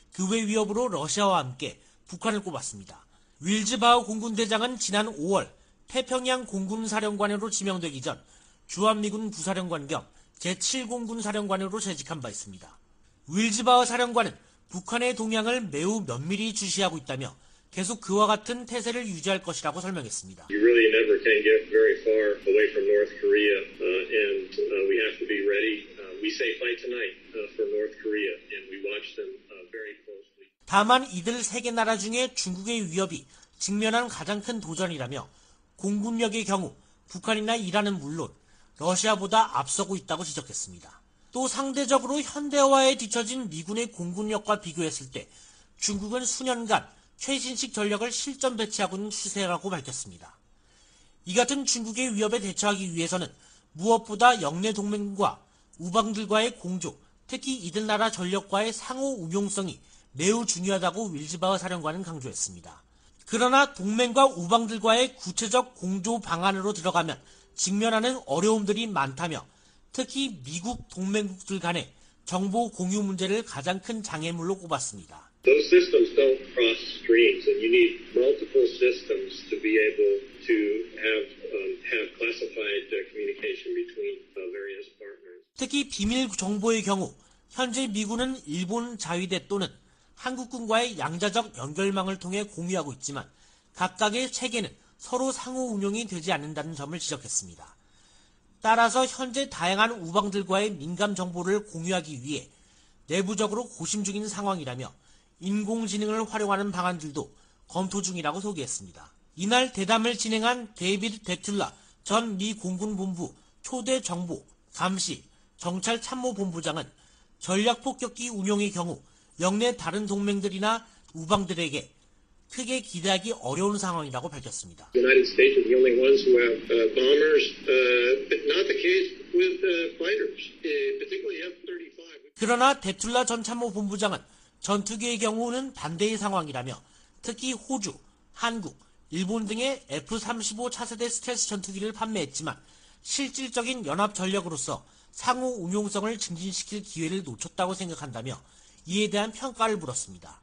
그 외 위협으로 러시아와 함께 북한을 꼽았습니다. 윌즈바우 공군대장은 지난 오월 태평양 공군사령관으로 지명되기 전 주한미군 부사령관 겸 제칠 공군 사령관으로 재직한 바 있습니다. 윌즈바우 사령관은 북한의 동향을 매우 면밀히 주시하고 있다며 계속 그와 같은 태세를 유지할 것이라고 설명했습니다. You really never can get very far away from North Korea, uh, and uh, we have to be ready. Uh, we say fight tonight uh, for North Korea, and we watch them uh, very closely. 다만 이들 세 개 나라 중에 중국의 위협이 직면한 가장 큰 도전이라며 공군력의 경우 북한이나 이란은 물론 러시아보다 앞서고 있다고 지적했습니다. 또 상대적으로 현대화에 뒤처진 미군의 공군력과 비교했을 때 중국은 수년간 최신식 전력을 실전 배치하고 있는 추세라고 밝혔습니다. 이 같은 중국의 위협에 대처하기 위해서는 무엇보다 영내 동맹과 우방들과의 공조, 특히 이들 나라 전력과의 상호 운용성이 매우 중요하다고 윌즈바우 사령관은 강조했습니다. 그러나 동맹과 우방들과의 구체적 공조 방안으로 들어가면 직면하는 어려움들이 많다며 특히 미국 동맹국들 간의 정보 공유 문제를 가장 큰 장애물로 꼽았습니다. Those systems don't cross streams, and you need multiple systems to be able to have um, have classified uh, communication between uh, various partners. 특히 비밀 정보의 경우 현재 미군은 일본 자위대 또는 한국군과의 양자적 연결망을 통해 공유하고 있지만 각각의 체계는 서로 상호 운용이 되지 않는다는 점을 지적했습니다. 따라서 현재 다양한 우방들과의 민감 정보를 공유하기 위해 내부적으로 고심 중인 상황이라며 인공지능을 활용하는 방안들도 검토 중이라고 소개했습니다. 이날 대담을 진행한 데이비드 데툴라 전 미 공군본부 초대 정보, 감시, 정찰 참모본부장은 전략폭격기 운용의 경우 영내 다른 동맹들이나 우방들에게 크게 기대하기 어려운 상황이라고 밝혔습니다. The United States are the only ones who have uh, bombers, uh, but not the case with uh, fighters, uh, particularly F thirty-five. 그러나 데툴라 전 참모본부장은 전투기의 경우는 반대의 상황이라며 특히 호주, 한국, 일본 등의 에프 삼십오 차세대 스텔스 전투기를 판매했지만 실질적인 연합 전력으로서 상호 운용성을 증진시킬 기회를 놓쳤다고 생각한다며 이에 대한 평가를 물었습니다.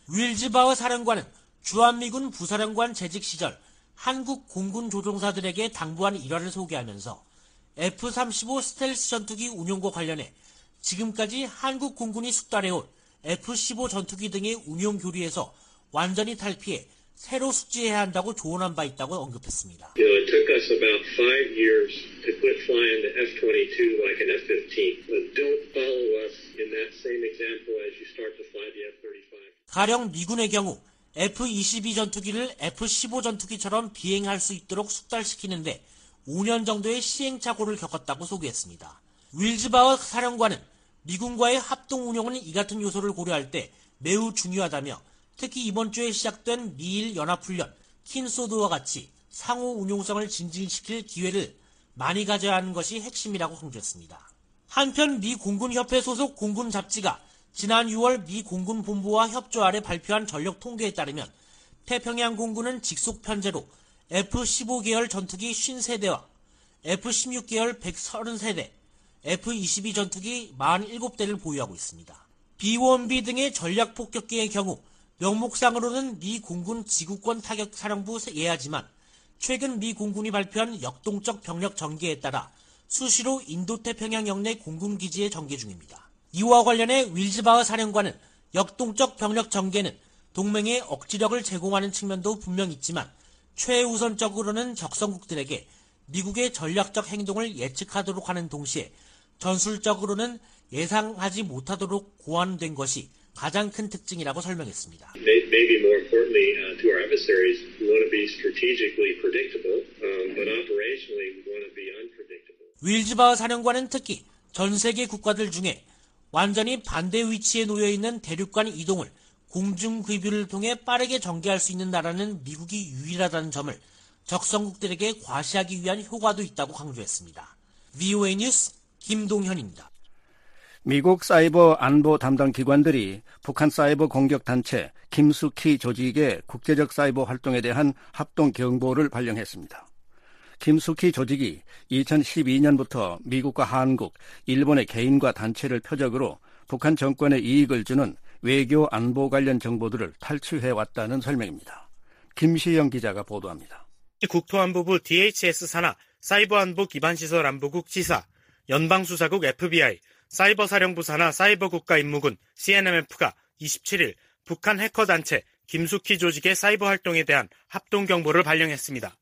윌즈바우 사령관은 주한미군 부사령관 재직 시절 한국 공군 조종사들에게 당부한 일화를 소개하면서 에프 삼십오 스텔스 전투기 운용과 관련해 지금까지 한국 공군이 숙달해온 에프 십오 전투기 등의 운용 교류에서 완전히 탈피해 새로 숙지해야 한다고 조언한 바 있다고 언급했습니다. You know, it took us about five years to quit flying the 에프 twenty-two like an 에프 fifteen. But don't follow us in that same example as you start to fly the 에프 thirty-five. 가령 미군의 경우 에프 이십이 전투기를 에프 십오 전투기처럼 비행할 수 있도록 숙달시키는데 오 년 정도의 시행착오를 겪었다고 소개했습니다. 윌즈바우 사령관은 미군과의 합동 운용은 이 같은 요소를 고려할 때 매우 중요하다며 특히 이번 주에 시작된 미일 연합훈련 킨소드와 같이 상호 운용성을 진진시킬 기회를 많이 가져야 하는 것이 핵심이라고 강조했습니다. 한편 미 공군협회 소속 공군 잡지가 지난 유월 미 공군본부와 협조 아래 발표한 전력 통계에 따르면 태평양 공군은 직속 편제로 에프 십오 계열 전투기 오십 세대와 에프 십육 계열 백삼십 세대, 에프 이십이 전투기 사십칠 대를 보유하고 있습니다. 비 원 비 등의 전략 폭격기의 경우 명목상으로는 미 공군 지구권 타격 사령부 예하지만 최근 미 공군이 발표한 역동적 병력 전개에 따라 수시로 인도태평양 영내 공군기지에 전개 중입니다. 이와 관련해 윌즈바우 사령관은 역동적 병력 전개는 동맹에 억지력을 제공하는 측면도 분명 있지만 최우선적으로는 적성국들에게 미국의 전략적 행동을 예측하도록 하는 동시에 전술적으로는 예상하지 못하도록 고안된 것이 가장 큰 특징이라고 설명했습니다. Maybe more importantly uh, to our adversaries, we want to be strategically predictable, um, but operationally we want to be unpredictable. 윌즈바우 사령관은 특히 전 세계 국가들 중에 완전히 반대 위치에 놓여 있는 대륙간 이동을 공중 급유를 통해 빠르게 전개할 수 있는 나라는 미국이 유일하다는 점을 적성국들에게 과시하기 위한 효과도 있다고 강조했습니다. 브이오에이 뉴스 김동현입니다. 미국 사이버 안보 담당 기관들이 북한 사이버 공격 단체 김수키 조직의 국제적 사이버 활동에 대한 합동 경보를 발령했습니다. 김수키 조직이 이천십이 년부터 미국과 한국, 일본의 개인과 단체를 표적으로 북한 정권에 이익을 주는 외교 안보 관련 정보들을 탈취해왔다는 설명입니다. 김시영 기자가 보도합니다. 국토안보부 디에이치에스 산하 사이버안보 기반시설 안보국 지사, 연방수사국 에프비아이, 사이버사령부 산하 사이버국가임무군 씨엔엠에프가 이십칠일 북한 해커단체 김숙희 조직의 사이버 활동에 대한 합동경보를 발령했습니다.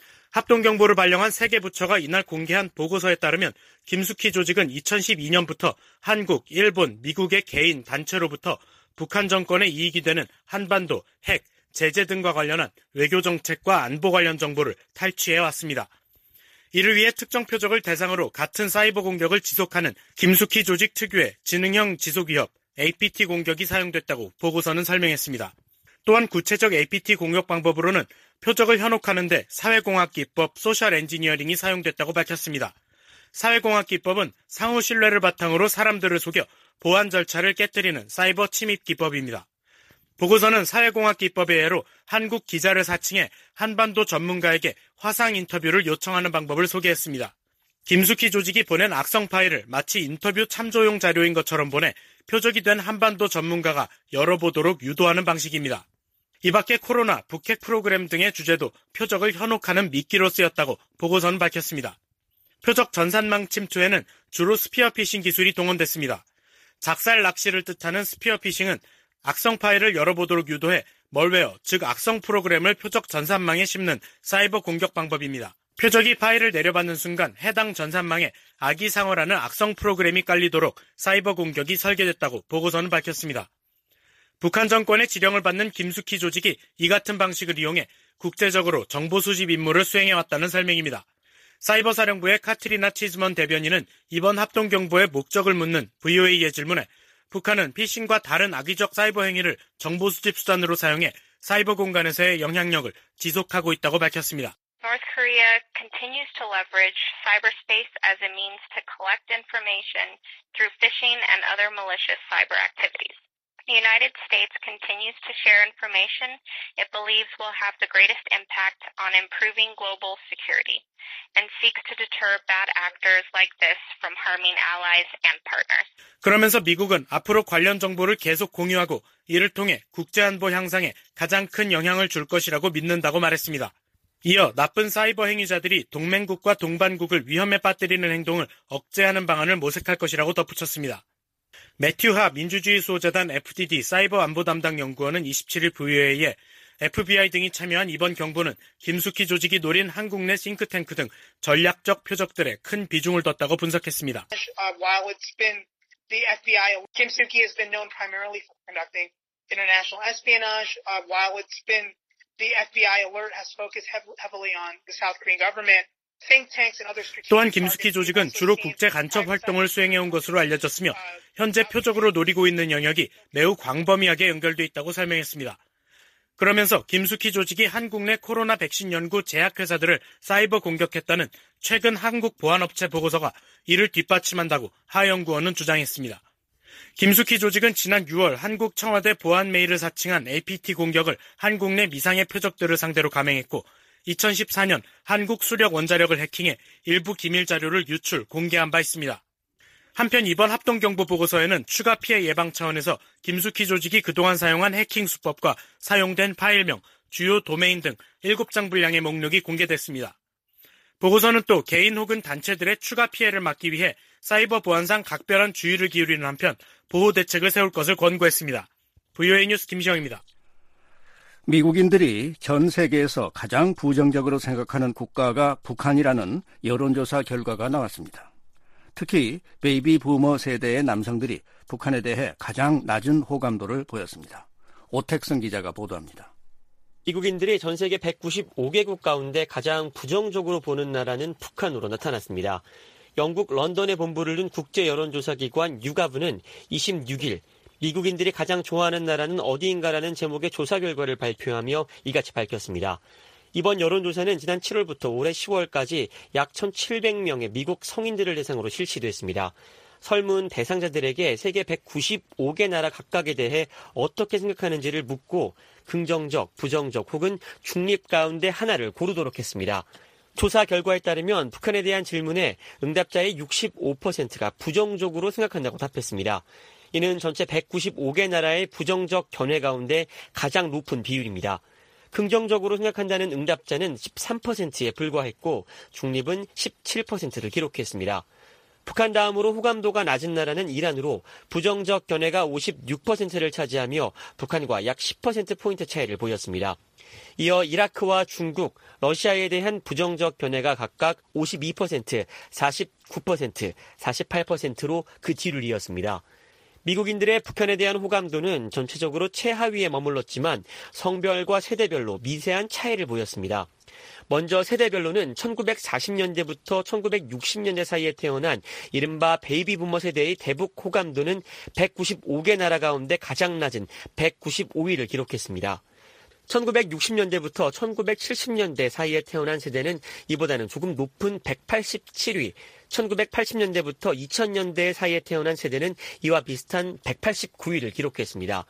합동경보를 발령한 세 개 부처가 이날 공개한 보고서에 따르면 김숙희 조직은 이천십이년부터 한국, 일본, 미국의 개인, 단체로부터 북한 정권의 이익이 되는 한반도, 핵, 제재 등과 관련한 외교정책과 안보 관련 정보를 탈취해왔습니다. 이를 위해 특정 표적을 대상으로 같은 사이버 공격을 지속하는 김숙희 조직 특유의 지능형 지속위협 에이피티 공격이 사용됐다고 보고서는 설명했습니다. 또한 구체적 에이피티 공격 방법으로는 표적을 현혹하는 데 사회공학 기법 소셜 엔지니어링이 사용됐다고 밝혔습니다. 사회공학 기법은 상호 신뢰를 바탕으로 사람들을 속여 보안 절차를 깨뜨리는 사이버 침입 기법입니다. 보고서는 사회공학 기법의 예로 한국 기자를 사칭해 한반도 전문가에게 화상 인터뷰를 요청하는 방법을 소개했습니다. 김숙희 조직이 보낸 악성 파일을 마치 인터뷰 참조용 자료인 것처럼 보내 표적이 된 한반도 전문가가 열어보도록 유도하는 방식입니다. 이 밖에 코로나, 북핵 프로그램 등의 주제도 표적을 현혹하는 미끼로 쓰였다고 보고서는 밝혔습니다. 표적 전산망 침투에는 주로 스피어피싱 기술이 동원됐습니다. 작살 낚시를 뜻하는 스피어피싱은 악성 파일을 열어보도록 유도해 멀웨어, 즉 악성 프로그램을 표적 전산망에 심는 사이버 공격 방법입니다. 표적이 파일을 내려받는 순간 해당 전산망에 아기상어라는 악성 프로그램이 깔리도록 사이버 공격이 설계됐다고 보고서는 밝혔습니다. 북한 정권의 지령을 받는 김숙희 조직이 이 같은 방식을 이용해 국제적으로 정보 수집 임무를 수행해왔다는 설명입니다. 사이버사령부의 카트리나 치즈먼 대변인은 이번 합동경보의 목적을 묻는 브이오에이의 질문에 북한은 피싱과 다른 악의적 사이버 행위를 정보 수집 수단으로 사용해 사이버 공간에서의 영향력을 지속하고 있다고 밝혔습니다. North Korea continues to leverage cyberspace as a means to collect information through phishing and other malicious cyber activities. The United States continues to share information it believes will have the greatest impact on improving global security and seeks to deter bad actors like this from harming allies and partners. 그러면서 미국은 앞으로 관련 정보를 계속 공유하고 이를 통해 국제안보 향상에 가장 큰 영향을 줄 것이라고 믿는다고 말했습니다. 이어 나쁜 사이버 행위자들이 동맹국과 동반국을 위험에 빠뜨리는 행동을 억제하는 방안을 모색할 것이라고 덧붙였습니다. 매튜 하 민주주의 수호재단 에프디디 사이버 안보 담당 연구원은 이십칠일 브이오에이에 에프비아이 등이 참여한 이번 경보는 김숙희 조직이 노린 한국 내 싱크탱크 등 전략적 표적들에 큰 비중을 뒀다고 분석했습니다. Uh, while it's been the 에프비아이, Kim Suk-hee has been known primarily for conducting international espionage. Uh, while it's been the 에프비아이 alert has focused heavily on the South Korean government. 또한 김숙희 조직은 주로 국제 간첩 활동을 수행해온 것으로 알려졌으며 현재 표적으로 노리고 있는 영역이 매우 광범위하게 연결돼 있다고 설명했습니다. 그러면서 김숙희 조직이 한국 내 코로나 백신 연구 제약회사들을 사이버 공격했다는 최근 한국 보안업체 보고서가 이를 뒷받침한다고 하 연구원은 주장했습니다. 김숙희 조직은 지난 유월 한국 청와대 보안 메일을 사칭한 에이피티 공격을 한국 내 미상의 표적들을 상대로 감행했고 이천십사년 한국 수력 원자력을 해킹해 일부 기밀 자료를 유출, 공개한 바 있습니다. 한편 이번 합동경보 보고서에는 추가 피해 예방 차원에서 김숙희 조직이 그동안 사용한 해킹 수법과 사용된 파일명, 주요 도메인 등 일곱 장 분량의 목록이 공개됐습니다. 보고서는 또 개인 혹은 단체들의 추가 피해를 막기 위해 사이버 보안상 각별한 주의를 기울이는 한편 보호 대책을 세울 것을 권고했습니다. 브이오에이 뉴스 김시영입니다. 미국인들이 전 세계에서 가장 부정적으로 생각하는 국가가 북한이라는 여론조사 결과가 나왔습니다. 특히 베이비 부머 세대의 남성들이 북한에 대해 가장 낮은 호감도를 보였습니다. 오택성 기자가 보도합니다. 미국인들이 전 세계 백구십오 개국 가운데 가장 부정적으로 보는 나라는 북한으로 나타났습니다. 영국 런던에 본부를 둔 국제 여론조사기관 유가브는 이십육일 미국인들이 가장 좋아하는 나라는 어디인가라는 제목의 조사 결과를 발표하며 이같이 밝혔습니다. 이번 여론조사는 지난 칠월부터 올해 시월까지 약 천칠백 명의 미국 성인들을 대상으로 실시됐습니다. 설문 대상자들에게 세계 백구십오 개 나라 각각에 대해 어떻게 생각하는지를 묻고 긍정적, 부정적 혹은 중립 가운데 하나를 고르도록 했습니다. 조사 결과에 따르면 북한에 대한 질문에 응답자의 육십오 퍼센트가 부정적으로 생각한다고 답했습니다. 이는 전체 백구십오 개 나라의 부정적 견해 가운데 가장 높은 비율입니다. 긍정적으로 생각한다는 응답자는 십삼 퍼센트에 불과했고 중립은 십칠 퍼센트를 기록했습니다. 북한 다음으로 호감도가 낮은 나라는 이란으로 부정적 견해가 오십육 퍼센트를 차지하며 북한과 약 십 퍼센트포인트 차이를 보였습니다. 이어 이라크와 중국, 러시아에 대한 부정적 견해가 각각 오십이 퍼센트, 사십구 퍼센트, 사십팔 퍼센트로 그 뒤를 이었습니다. 미국인들의 북한에 대한 호감도는 전체적으로 최하위에 머물렀지만 성별과 세대별로 미세한 차이를 보였습니다. 먼저 세대별로는 천구백사십 년대부터 천구백육십 년대 사이에 태어난 이른바 베이비부머 세대의 대북 호감도는 백구십오 개 나라 가운데 가장 낮은 백구십오 위를 기록했습니다. 천구백육십 년대부터 천구백칠십 년대 사이에 태어난 세대는 이보다는 조금 높은 백팔십칠 위, 천구백팔십 년대부터 이천 년대 사이에 태어난 세대는 이와 비슷한 백팔십구 위를 기록했습니다.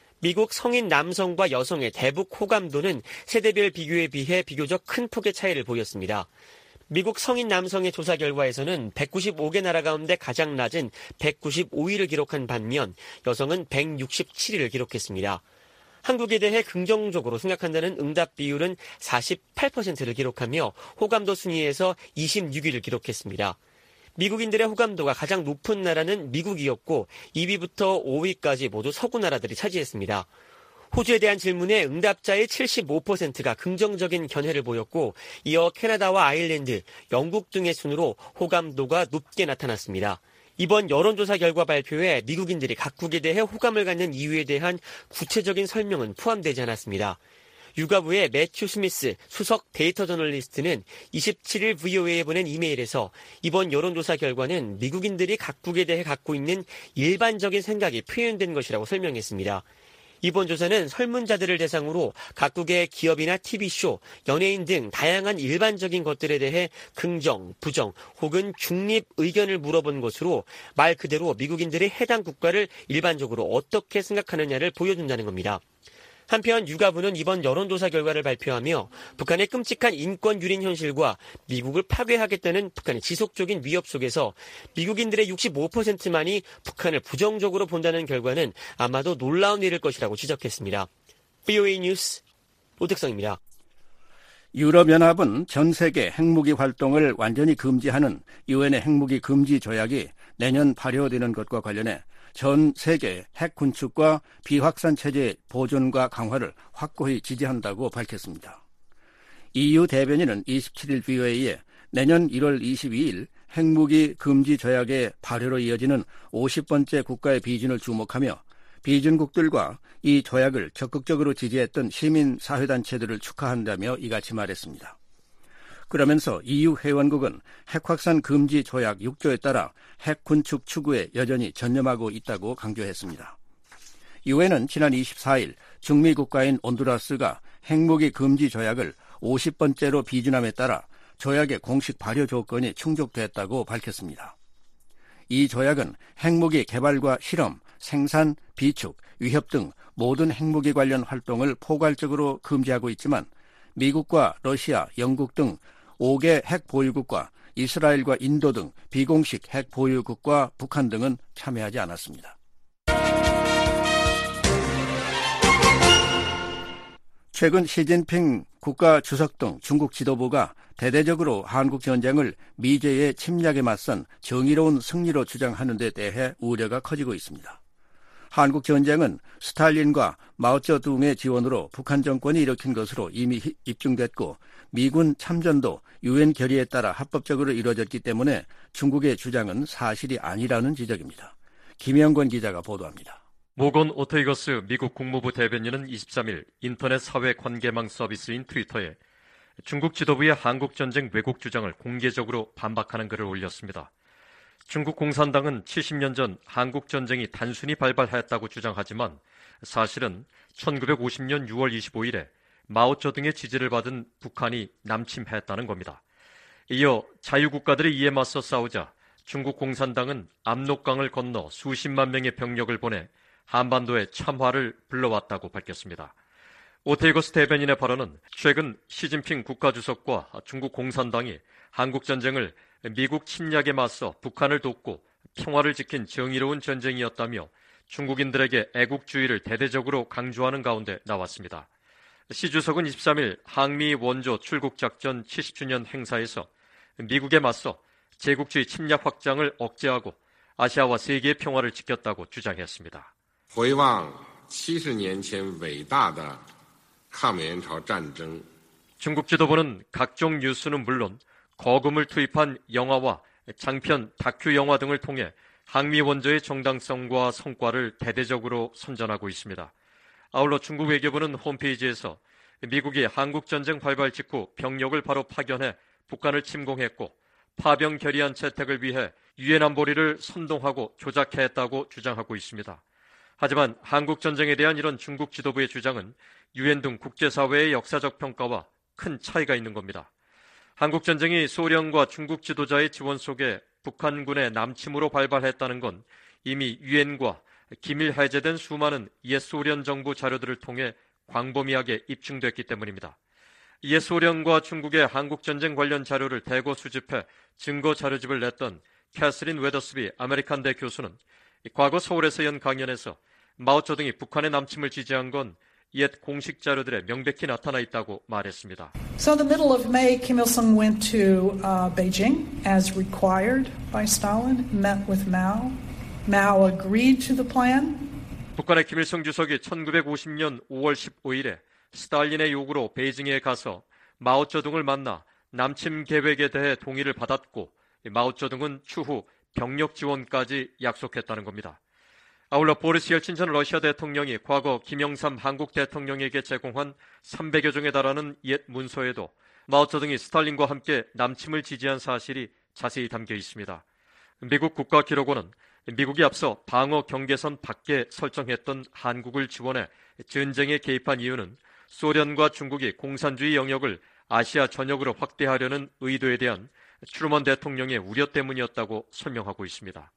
미국 성인 남성과 여성의 대북 호감도는 세대별 비교에 비해 비교적 큰 폭의 차이를 보였습니다. 미국 성인 남성의 조사 결과에서는 백구십오 개 나라 가운데 가장 낮은 백구십오 위를 기록한 반면 여성은 백육십칠 위를 기록했습니다. 한국에 대해 긍정적으로 생각한다는 응답 비율은 사십팔 퍼센트를 기록하며 호감도 순위에서 이십육 위를 기록했습니다. 미국인들의 호감도가 가장 높은 나라는 미국이었고 이 위부터 오 위까지 모두 서구 나라들이 차지했습니다. 호주에 대한 질문에 응답자의 칠십오 퍼센트가 긍정적인 견해를 보였고 이어 캐나다와 아일랜드, 영국 등의 순으로 호감도가 높게 나타났습니다. 이번 여론조사 결과 발표에 미국인들이 각국에 대해 호감을 갖는 이유에 대한 구체적인 설명은 포함되지 않았습니다. 유가부의 매튜 스미스 수석 데이터 저널리스트는 이십칠 일 브이오에이에 보낸 이메일에서 이번 여론조사 결과는 미국인들이 각국에 대해 갖고 있는 일반적인 생각이 표현된 것이라고 설명했습니다. 이번 조사는 설문자들을 대상으로 각국의 기업이나 티비쇼, 연예인 등 다양한 일반적인 것들에 대해 긍정, 부정 혹은 중립 의견을 물어본 것으로 말 그대로 미국인들이 해당 국가를 일반적으로 어떻게 생각하느냐를 보여준다는 겁니다. 한편 유가부는 이번 여론조사 결과를 발표하며 북한의 끔찍한 인권 유린 현실과 미국을 파괴하겠다는 북한의 지속적인 위협 속에서 미국인들의 육십오 퍼센트만이 북한을 부정적으로 본다는 결과는 아마도 놀라운 일일 것이라고 지적했습니다. 브이오에이 뉴스 오택성입니다. 유럽연합은 전 세계 핵무기 활동을 완전히 금지하는 유엔의 핵무기 금지 조약이 내년 발효되는 것과 관련해 전 세계 핵 군축과 비확산 체제 보존과 강화를 확고히 지지한다고 밝혔습니다. 이유 대변인은 이십칠 일 브이오에이에 내년 일월 이십이일 핵무기 금지 조약의 발효로 이어지는 오십 번째 국가의 비준을 주목하며 비준국들과 이 조약을 적극적으로 지지했던 시민사회단체들을 축하한다며 이같이 말했습니다. 그러면서 이유 회원국은 핵확산 금지 조약 육 조에 따라 핵 군축 추구에 여전히 전념하고 있다고 강조했습니다. 유엔은 지난 이십사일 중미 국가인 온두라스가 핵무기 금지 조약을 오십 번째로 비준함에 따라 조약의 공식 발효 조건이 충족됐다고 밝혔습니다. 이 조약은 핵무기 개발과 실험, 생산, 비축, 위협 등 모든 핵무기 관련 활동을 포괄적으로 금지하고 있지만 미국과 러시아, 영국 등 오 개 핵 보유국과 이스라엘과 인도 등 비공식 핵 보유국과 북한 등은 참여하지 않았습니다. 최근 시진핑 국가주석 등 중국 지도부가 대대적으로 한국 전쟁을 미제의 침략에 맞선 정의로운 승리로 주장하는 데 대해 우려가 커지고 있습니다. 한국 전쟁은 스탈린과 마오쩌둥의 지원으로 북한 정권이 일으킨 것으로 이미 입증됐고 미군 참전도 유엔 결의에 따라 합법적으로 이루어졌기 때문에 중국의 주장은 사실이 아니라는 지적입니다. 김영권 기자가 보도합니다. 모건 오테이거스 미국 국무부 대변인은 이십삼일 인터넷 사회관계망 서비스인 트위터에 중국 지도부의 한국전쟁 왜곡 주장을 공개적으로 반박하는 글을 올렸습니다. 중국 공산당은 칠십 년 전 한국전쟁이 단순히 발발하였다고 주장하지만 사실은 천구백오십 년 유월 이십오일에 마오쩌둥의 지지를 받은 북한이 남침했다는 겁니다. 이어 자유국가들이 이에 맞서 싸우자 중국 공산당은 압록강을 건너 수십만 명의 병력을 보내 한반도에 참화를 불러왔다고 밝혔습니다. 오테이거스 대변인의 발언은 최근 시진핑 국가주석과 중국 공산당이 한국전쟁을 미국 침략에 맞서 북한을 돕고 평화를 지킨 정의로운 전쟁이었다며 중국인들에게 애국주의를 대대적으로 강조하는 가운데 나왔습니다. 시 주석은 이십삼 일 항미 원조 출국작전 칠십 주년 행사에서 미국에 맞서 제국주의 침략 확장을 억제하고 아시아와 세계의 평화를 지켰다고 주장했습니다. 回望七十年前伟大的抗美援朝战争 중국 지도부는 각종 뉴스는 물론 거금을 투입한 영화와 장편, 다큐 영화 등을 통해 항미 원조의 정당성과 성과를 대대적으로 선전하고 있습니다. 아울러 중국 외교부는 홈페이지에서 미국이 한국전쟁 발발 직후 병력을 바로 파견해 북한을 침공했고 파병 결의안 채택을 위해 유엔 안보리를 선동하고 조작했다고 주장하고 있습니다. 하지만 한국전쟁에 대한 이런 중국 지도부의 주장은 유엔 등 국제사회의 역사적 평가와 큰 차이가 있는 겁니다. 한국전쟁이 소련과 중국 지도자의 지원 속에 북한군의 남침으로 발발했다는 건 이미 유엔과 기밀 해제된 수많은 옛 소련 정부 자료들을 통해 광범위하게 입증됐기 때문입니다. 옛 소련과 중국의 한국전쟁 관련 자료를 대거 수집해 증거 자료집을 냈던 캐서린 웨더스비 아메리칸대 교수는 과거 서울에서 연 강연에서 마오쩌둥이 북한의 남침을 지지한 건 옛 공식 자료들에 명백히 나타나 있다고 말했습니다. So the middle of May, Kim Il-sung went to uh, Beijing as required by Stalin, met with Mao. Mao agreed to the plan. 북한의 김일성 주석이 천구백오십 년 오월 십오일에 스탈린의 요구로 베이징에 가서 마오쩌둥을 만나 남침 계획에 대해 동의를 받았고 마오쩌둥은 추후 병력 지원까지 약속했다는 겁니다. 아울러 보리스 옐친 전 러시아 대통령이 과거 김영삼 한국 대통령에게 제공한 삼백여 종에 달하는 옛 문서에도 마오쩌둥이 스탈린과 함께 남침을 지지한 사실이 자세히 담겨 있습니다. 미국 국가기록원은 미국이 앞서 방어 경계선 밖에 설정했던 한국을 지원해 전쟁에 개입한 이유는 소련과 중국이 공산주의 영역을 아시아 전역으로 확대하려는 의도에 대한 트루먼 대통령의 우려 때문이었다고 설명하고 있습니다.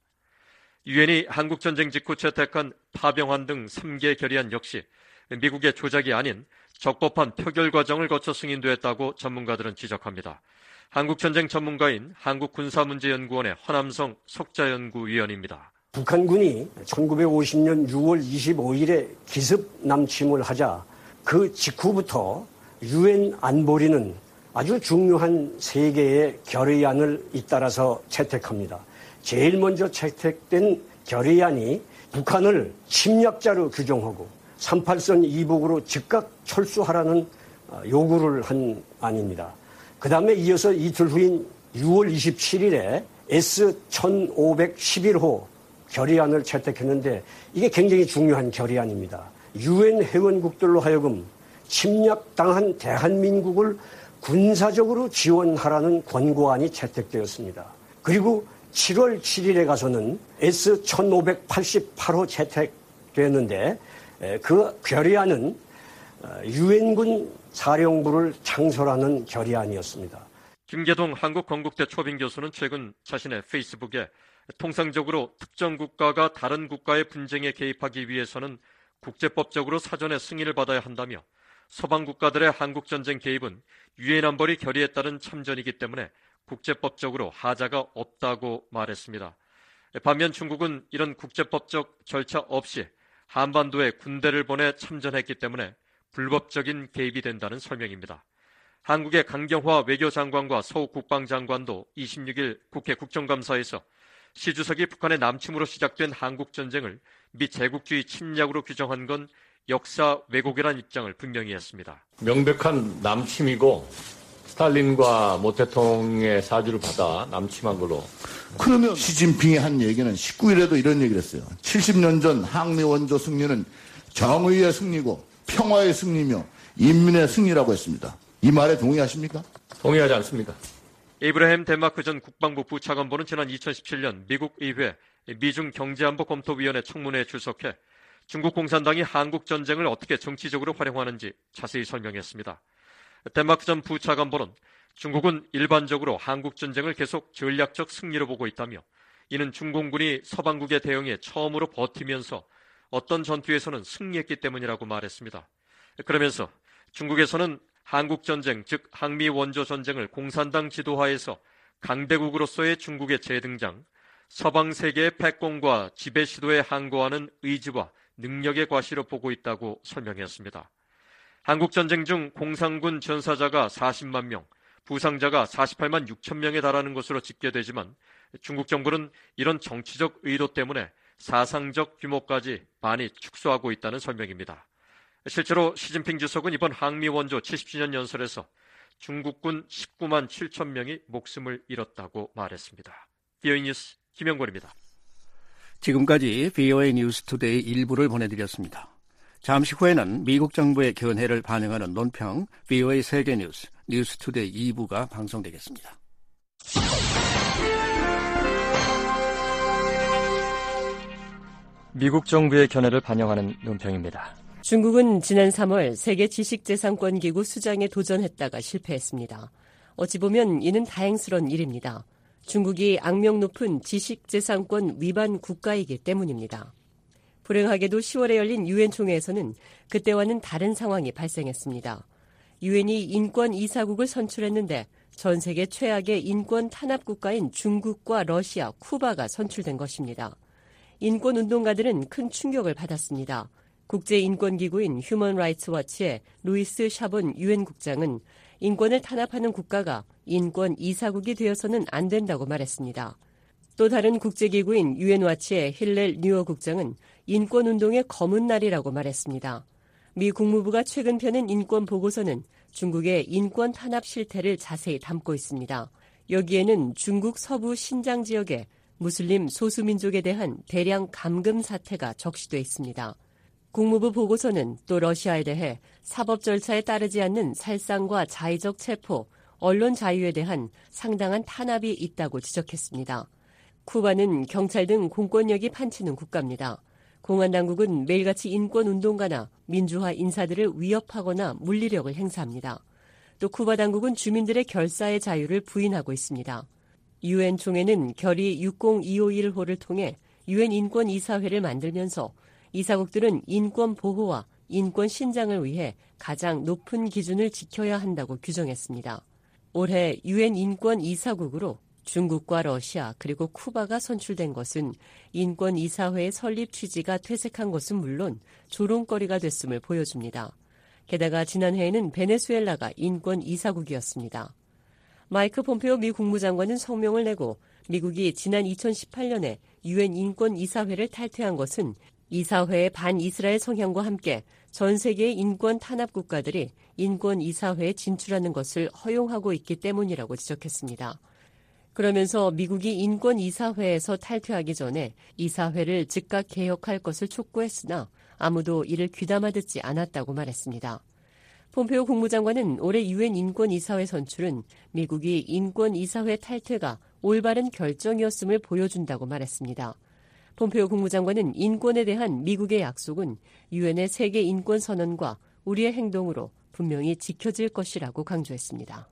유엔이 한국전쟁 직후 채택한 파병안 등 삼 개 결의안 역시 미국의 조작이 아닌 적법한 표결 과정을 거쳐 승인됐다고 전문가들은 지적합니다. 한국전쟁 전문가인 한국군사문제연구원의 허남성 석자연구위원입니다. 북한군이 천구백오십 년 유월 이십오일에 기습 남침을 하자 그 직후부터 유엔 안보리는 아주 중요한 세 개의 결의안을 잇따라서 채택합니다. 제일 먼저 채택된 결의안이 북한을 침략자로 규정하고 삼팔선 이북으로 즉각 철수하라는 요구를 한 안입니다. 그 다음에 이어서 이틀 후인 유월 이십칠일에 에스 천오백십일 호 결의안을 채택했는데 이게 굉장히 중요한 결의안입니다. 유엔 회원국들로 하여금 침략당한 대한민국을 군사적으로 지원하라는 권고안이 채택되었습니다. 그리고 칠월 칠일에 가서는 에스 천오백팔십팔 호 채택됐는데 그 결의안은 유엔군 사령부를 창설하는 결의안이었습니다. 김계동 한국건국대 초빙 교수는 최근 자신의 페이스북에 통상적으로 특정 국가가 다른 국가의 분쟁에 개입하기 위해서는 국제법적으로 사전에 승인을 받아야 한다며 서방 국가들의 한국전쟁 개입은 유엔 안보리 결의에 따른 참전이기 때문에 국제법적으로 하자가 없다고 말했습니다. 반면 중국은 이런 국제법적 절차 없이 한반도에 군대를 보내 참전했기 때문에 불법적인 개입이 된다는 설명입니다. 한국의 강경화 외교장관과 서욱 국방장관도 이십육일 국회 국정감사에서 시 주석이 북한의 남침으로 시작된 한국전쟁을 미 제국주의 침략으로 규정한 건 역사 왜곡이라는 입장을 분명히 했습니다. 명백한 남침이고 스탈린과 모 대통령의 사주를 받아 남침한 걸로. 그러면 시진핑이 한 얘기는 십구일에도 이런 얘기를 했어요. 칠십 년 전 항미 원조 승리는 정의의 승리고 평화의 승리며 인민의 승리라고 했습니다. 이 말에 동의하십니까? 동의하지 않습니다. 에이브라햄 덴마크 전 국방부 부차관보는 지난 이천십칠년 미국 의회 미중 경제안보검토위원회 청문회에 출석해 중국 공산당이 한국전쟁을 어떻게 정치적으로 활용하는지 자세히 설명했습니다. 덴마크 전 부차관보는 중국은 일반적으로 한국전쟁을 계속 전략적 승리로 보고 있다며 이는 중공군이 서방국의 대응에 처음으로 버티면서 어떤 전투에서는 승리했기 때문이라고 말했습니다. 그러면서 중국에서는 한국전쟁, 즉 항미 원조 전쟁을 공산당 지도하에서 강대국으로서의 중국의 재등장, 서방 세계의 패권과 지배 시도에 항거하는 의지와 능력의 과시로 보고 있다고 설명했습니다. 한국전쟁 중 공산군 전사자가 사십만 명, 부상자가 사십팔만 육천 명에 달하는 것으로 집계되지만 중국 정부는 이런 정치적 의도 때문에 사상적 규모까지 많이 축소하고 있다는 설명입니다. 실제로 시진핑 주석은 이번 항미 원조 칠십 주년 연설에서 중국군 십구만 칠천 명이 목숨을 잃었다고 말했습니다. 비오이 뉴스 김영권입니다. 지금까지 비오이 뉴스투데이 일부를 보내드렸습니다. 잠시 후에는 미국 정부의 견해를 반영하는 논평 비오이 세계뉴스 뉴스투데이 이 부가 방송되겠습니다. 미국 정부의 견해를 반영하는 논평입니다. 중국은 지난 삼월 세계 지식재산권기구 수장에 도전했다가 실패했습니다. 어찌 보면 이는 다행스러운 일입니다. 중국이 악명 높은 지식재산권 위반 국가이기 때문입니다. 불행하게도 시월에 열린 유엔 총회에서는 그때와는 다른 상황이 발생했습니다. 유엔이 인권 이사국을 선출했는데 전 세계 최악의 인권 탄압 국가인 중국과 러시아, 쿠바가 선출된 것입니다. 인권운동가들은 큰 충격을 받았습니다. 국제인권기구인 휴먼 라이츠 워치의 루이스 샤본 유엔 국장은 인권을 탄압하는 국가가 인권 이사국이 되어서는 안 된다고 말했습니다. 또 다른 국제기구인 유엔와치의 힐렐 뉴어 국장은 인권운동의 검은 날이라고 말했습니다. 미 국무부가 최근 펴낸 인권 보고서는 중국의 인권 탄압 실태를 자세히 담고 있습니다. 여기에는 중국 서부 신장 지역의 무슬림 소수민족에 대한 대량 감금 사태가 적시돼 있습니다. 국무부 보고서는 또 러시아에 대해 사법 절차에 따르지 않는 살상과 자의적 체포, 언론 자유에 대한 상당한 탄압이 있다고 지적했습니다. 쿠바는 경찰 등 공권력이 판치는 국가입니다. 공안당국은 매일같이 인권운동가나 민주화 인사들을 위협하거나 물리력을 행사합니다. 또 쿠바 당국은 주민들의 결사의 자유를 부인하고 있습니다. 유엔 총회는 결의 육공이오일 호를 통해 유엔 인권이사회를 만들면서 이사국들은 인권 보호와 인권 신장을 위해 가장 높은 기준을 지켜야 한다고 규정했습니다. 올해 유엔 인권 이사국으로 중국과 러시아 그리고 쿠바가 선출된 것은 인권 이사회의 설립 취지가 퇴색한 것은 물론 조롱거리가 됐음을 보여줍니다. 게다가 지난해에는 베네수엘라가 인권 이사국이었습니다. 마이크 폼페오 미 국무장관은 성명을 내고 미국이 지난 이천십팔 년에 유엔 인권 이사회를 탈퇴한 것은 이사회의 반이스라엘 성향과 함께 전 세계의 인권 탄압 국가들이 인권 이사회에 진출하는 것을 허용하고 있기 때문이라고 지적했습니다. 그러면서 미국이 인권 이사회에서 탈퇴하기 전에 이사회를 즉각 개혁할 것을 촉구했으나 아무도 이를 귀담아 듣지 않았다고 말했습니다. 폼페오 국무장관은 올해 유엔 인권 이사회 선출은 미국이 인권 이사회 탈퇴가 올바른 결정이었음을 보여준다고 말했습니다. 폼페오 국무장관은 인권에 대한 미국의 약속은 유엔의 세계 인권 선언과 우리의 행동으로 분명히 지켜질 것이라고 강조했습니다.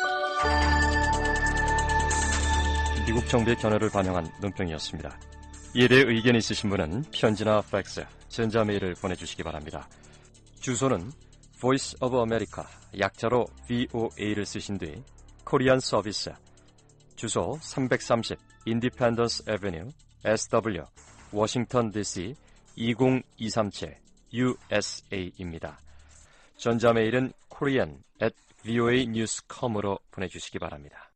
미국 정부의 견해를 반영한 논평이었습니다. 이에 대해 의견이 있으신 분은 편지나 팩스, 전자메일을 보내주시기 바랍니다. 주소는 Voice of America, 약자로 브이오에이를 쓰신 뒤 코리안 서비스, 주소 삼백삼십 Independence Avenue, 에스더블유, 워싱턴 디씨 이공이삼칠 유에스에이입니다. 전자메일은 korean at voa news dot com으로 보내주시기 바랍니다.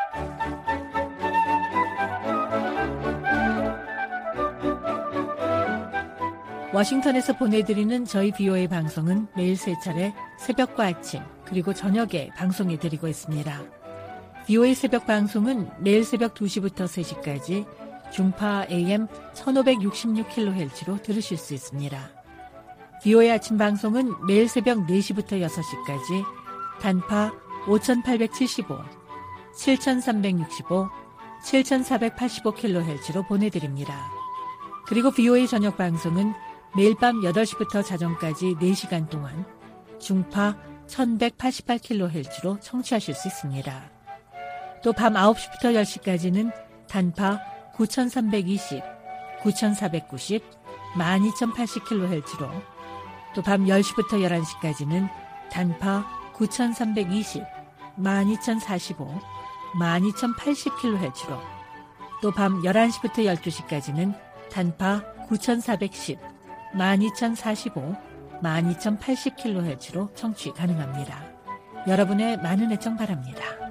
워싱턴에서 보내드리는 저희 비오에이 방송은 매일 세 차례 새벽과 아침 그리고 저녁에 방송해드리고 있습니다. 비오에이 새벽 방송은 매일 새벽 두 시부터 세 시까지 중파 에이엠 천오백육십육 킬로헤르츠로 들으실 수 있습니다. 비오에이 아침 방송은 매일 새벽 네 시부터 여섯 시까지 단파 오천팔백칠십오, 칠천삼백육십오, 칠천사백팔십오 킬로헤르츠로 보내드립니다. 그리고 비오에이 저녁 방송은 매일 밤 여덟 시부터 자정까지 네 시간 동안 중파 천백팔십팔 킬로헤르츠로 청취하실 수 있습니다. 또 밤 아홉 시부터 열 시까지는 단파 구천삼백이십, 구천사백구십, 만 이천팔십 킬로헤르츠로 또 밤 열 시부터 열한 시까지는 단파 구천삼백이십, 만 이천사십오, 만 이천팔십 킬로헤르츠로 또 밤 열한 시부터 열두 시까지는 단파 구천사백십, 만 이천사십오, 만 이천팔십 킬로헤르츠로 청취 가능합니다. 여러분의 많은 애청 바랍니다.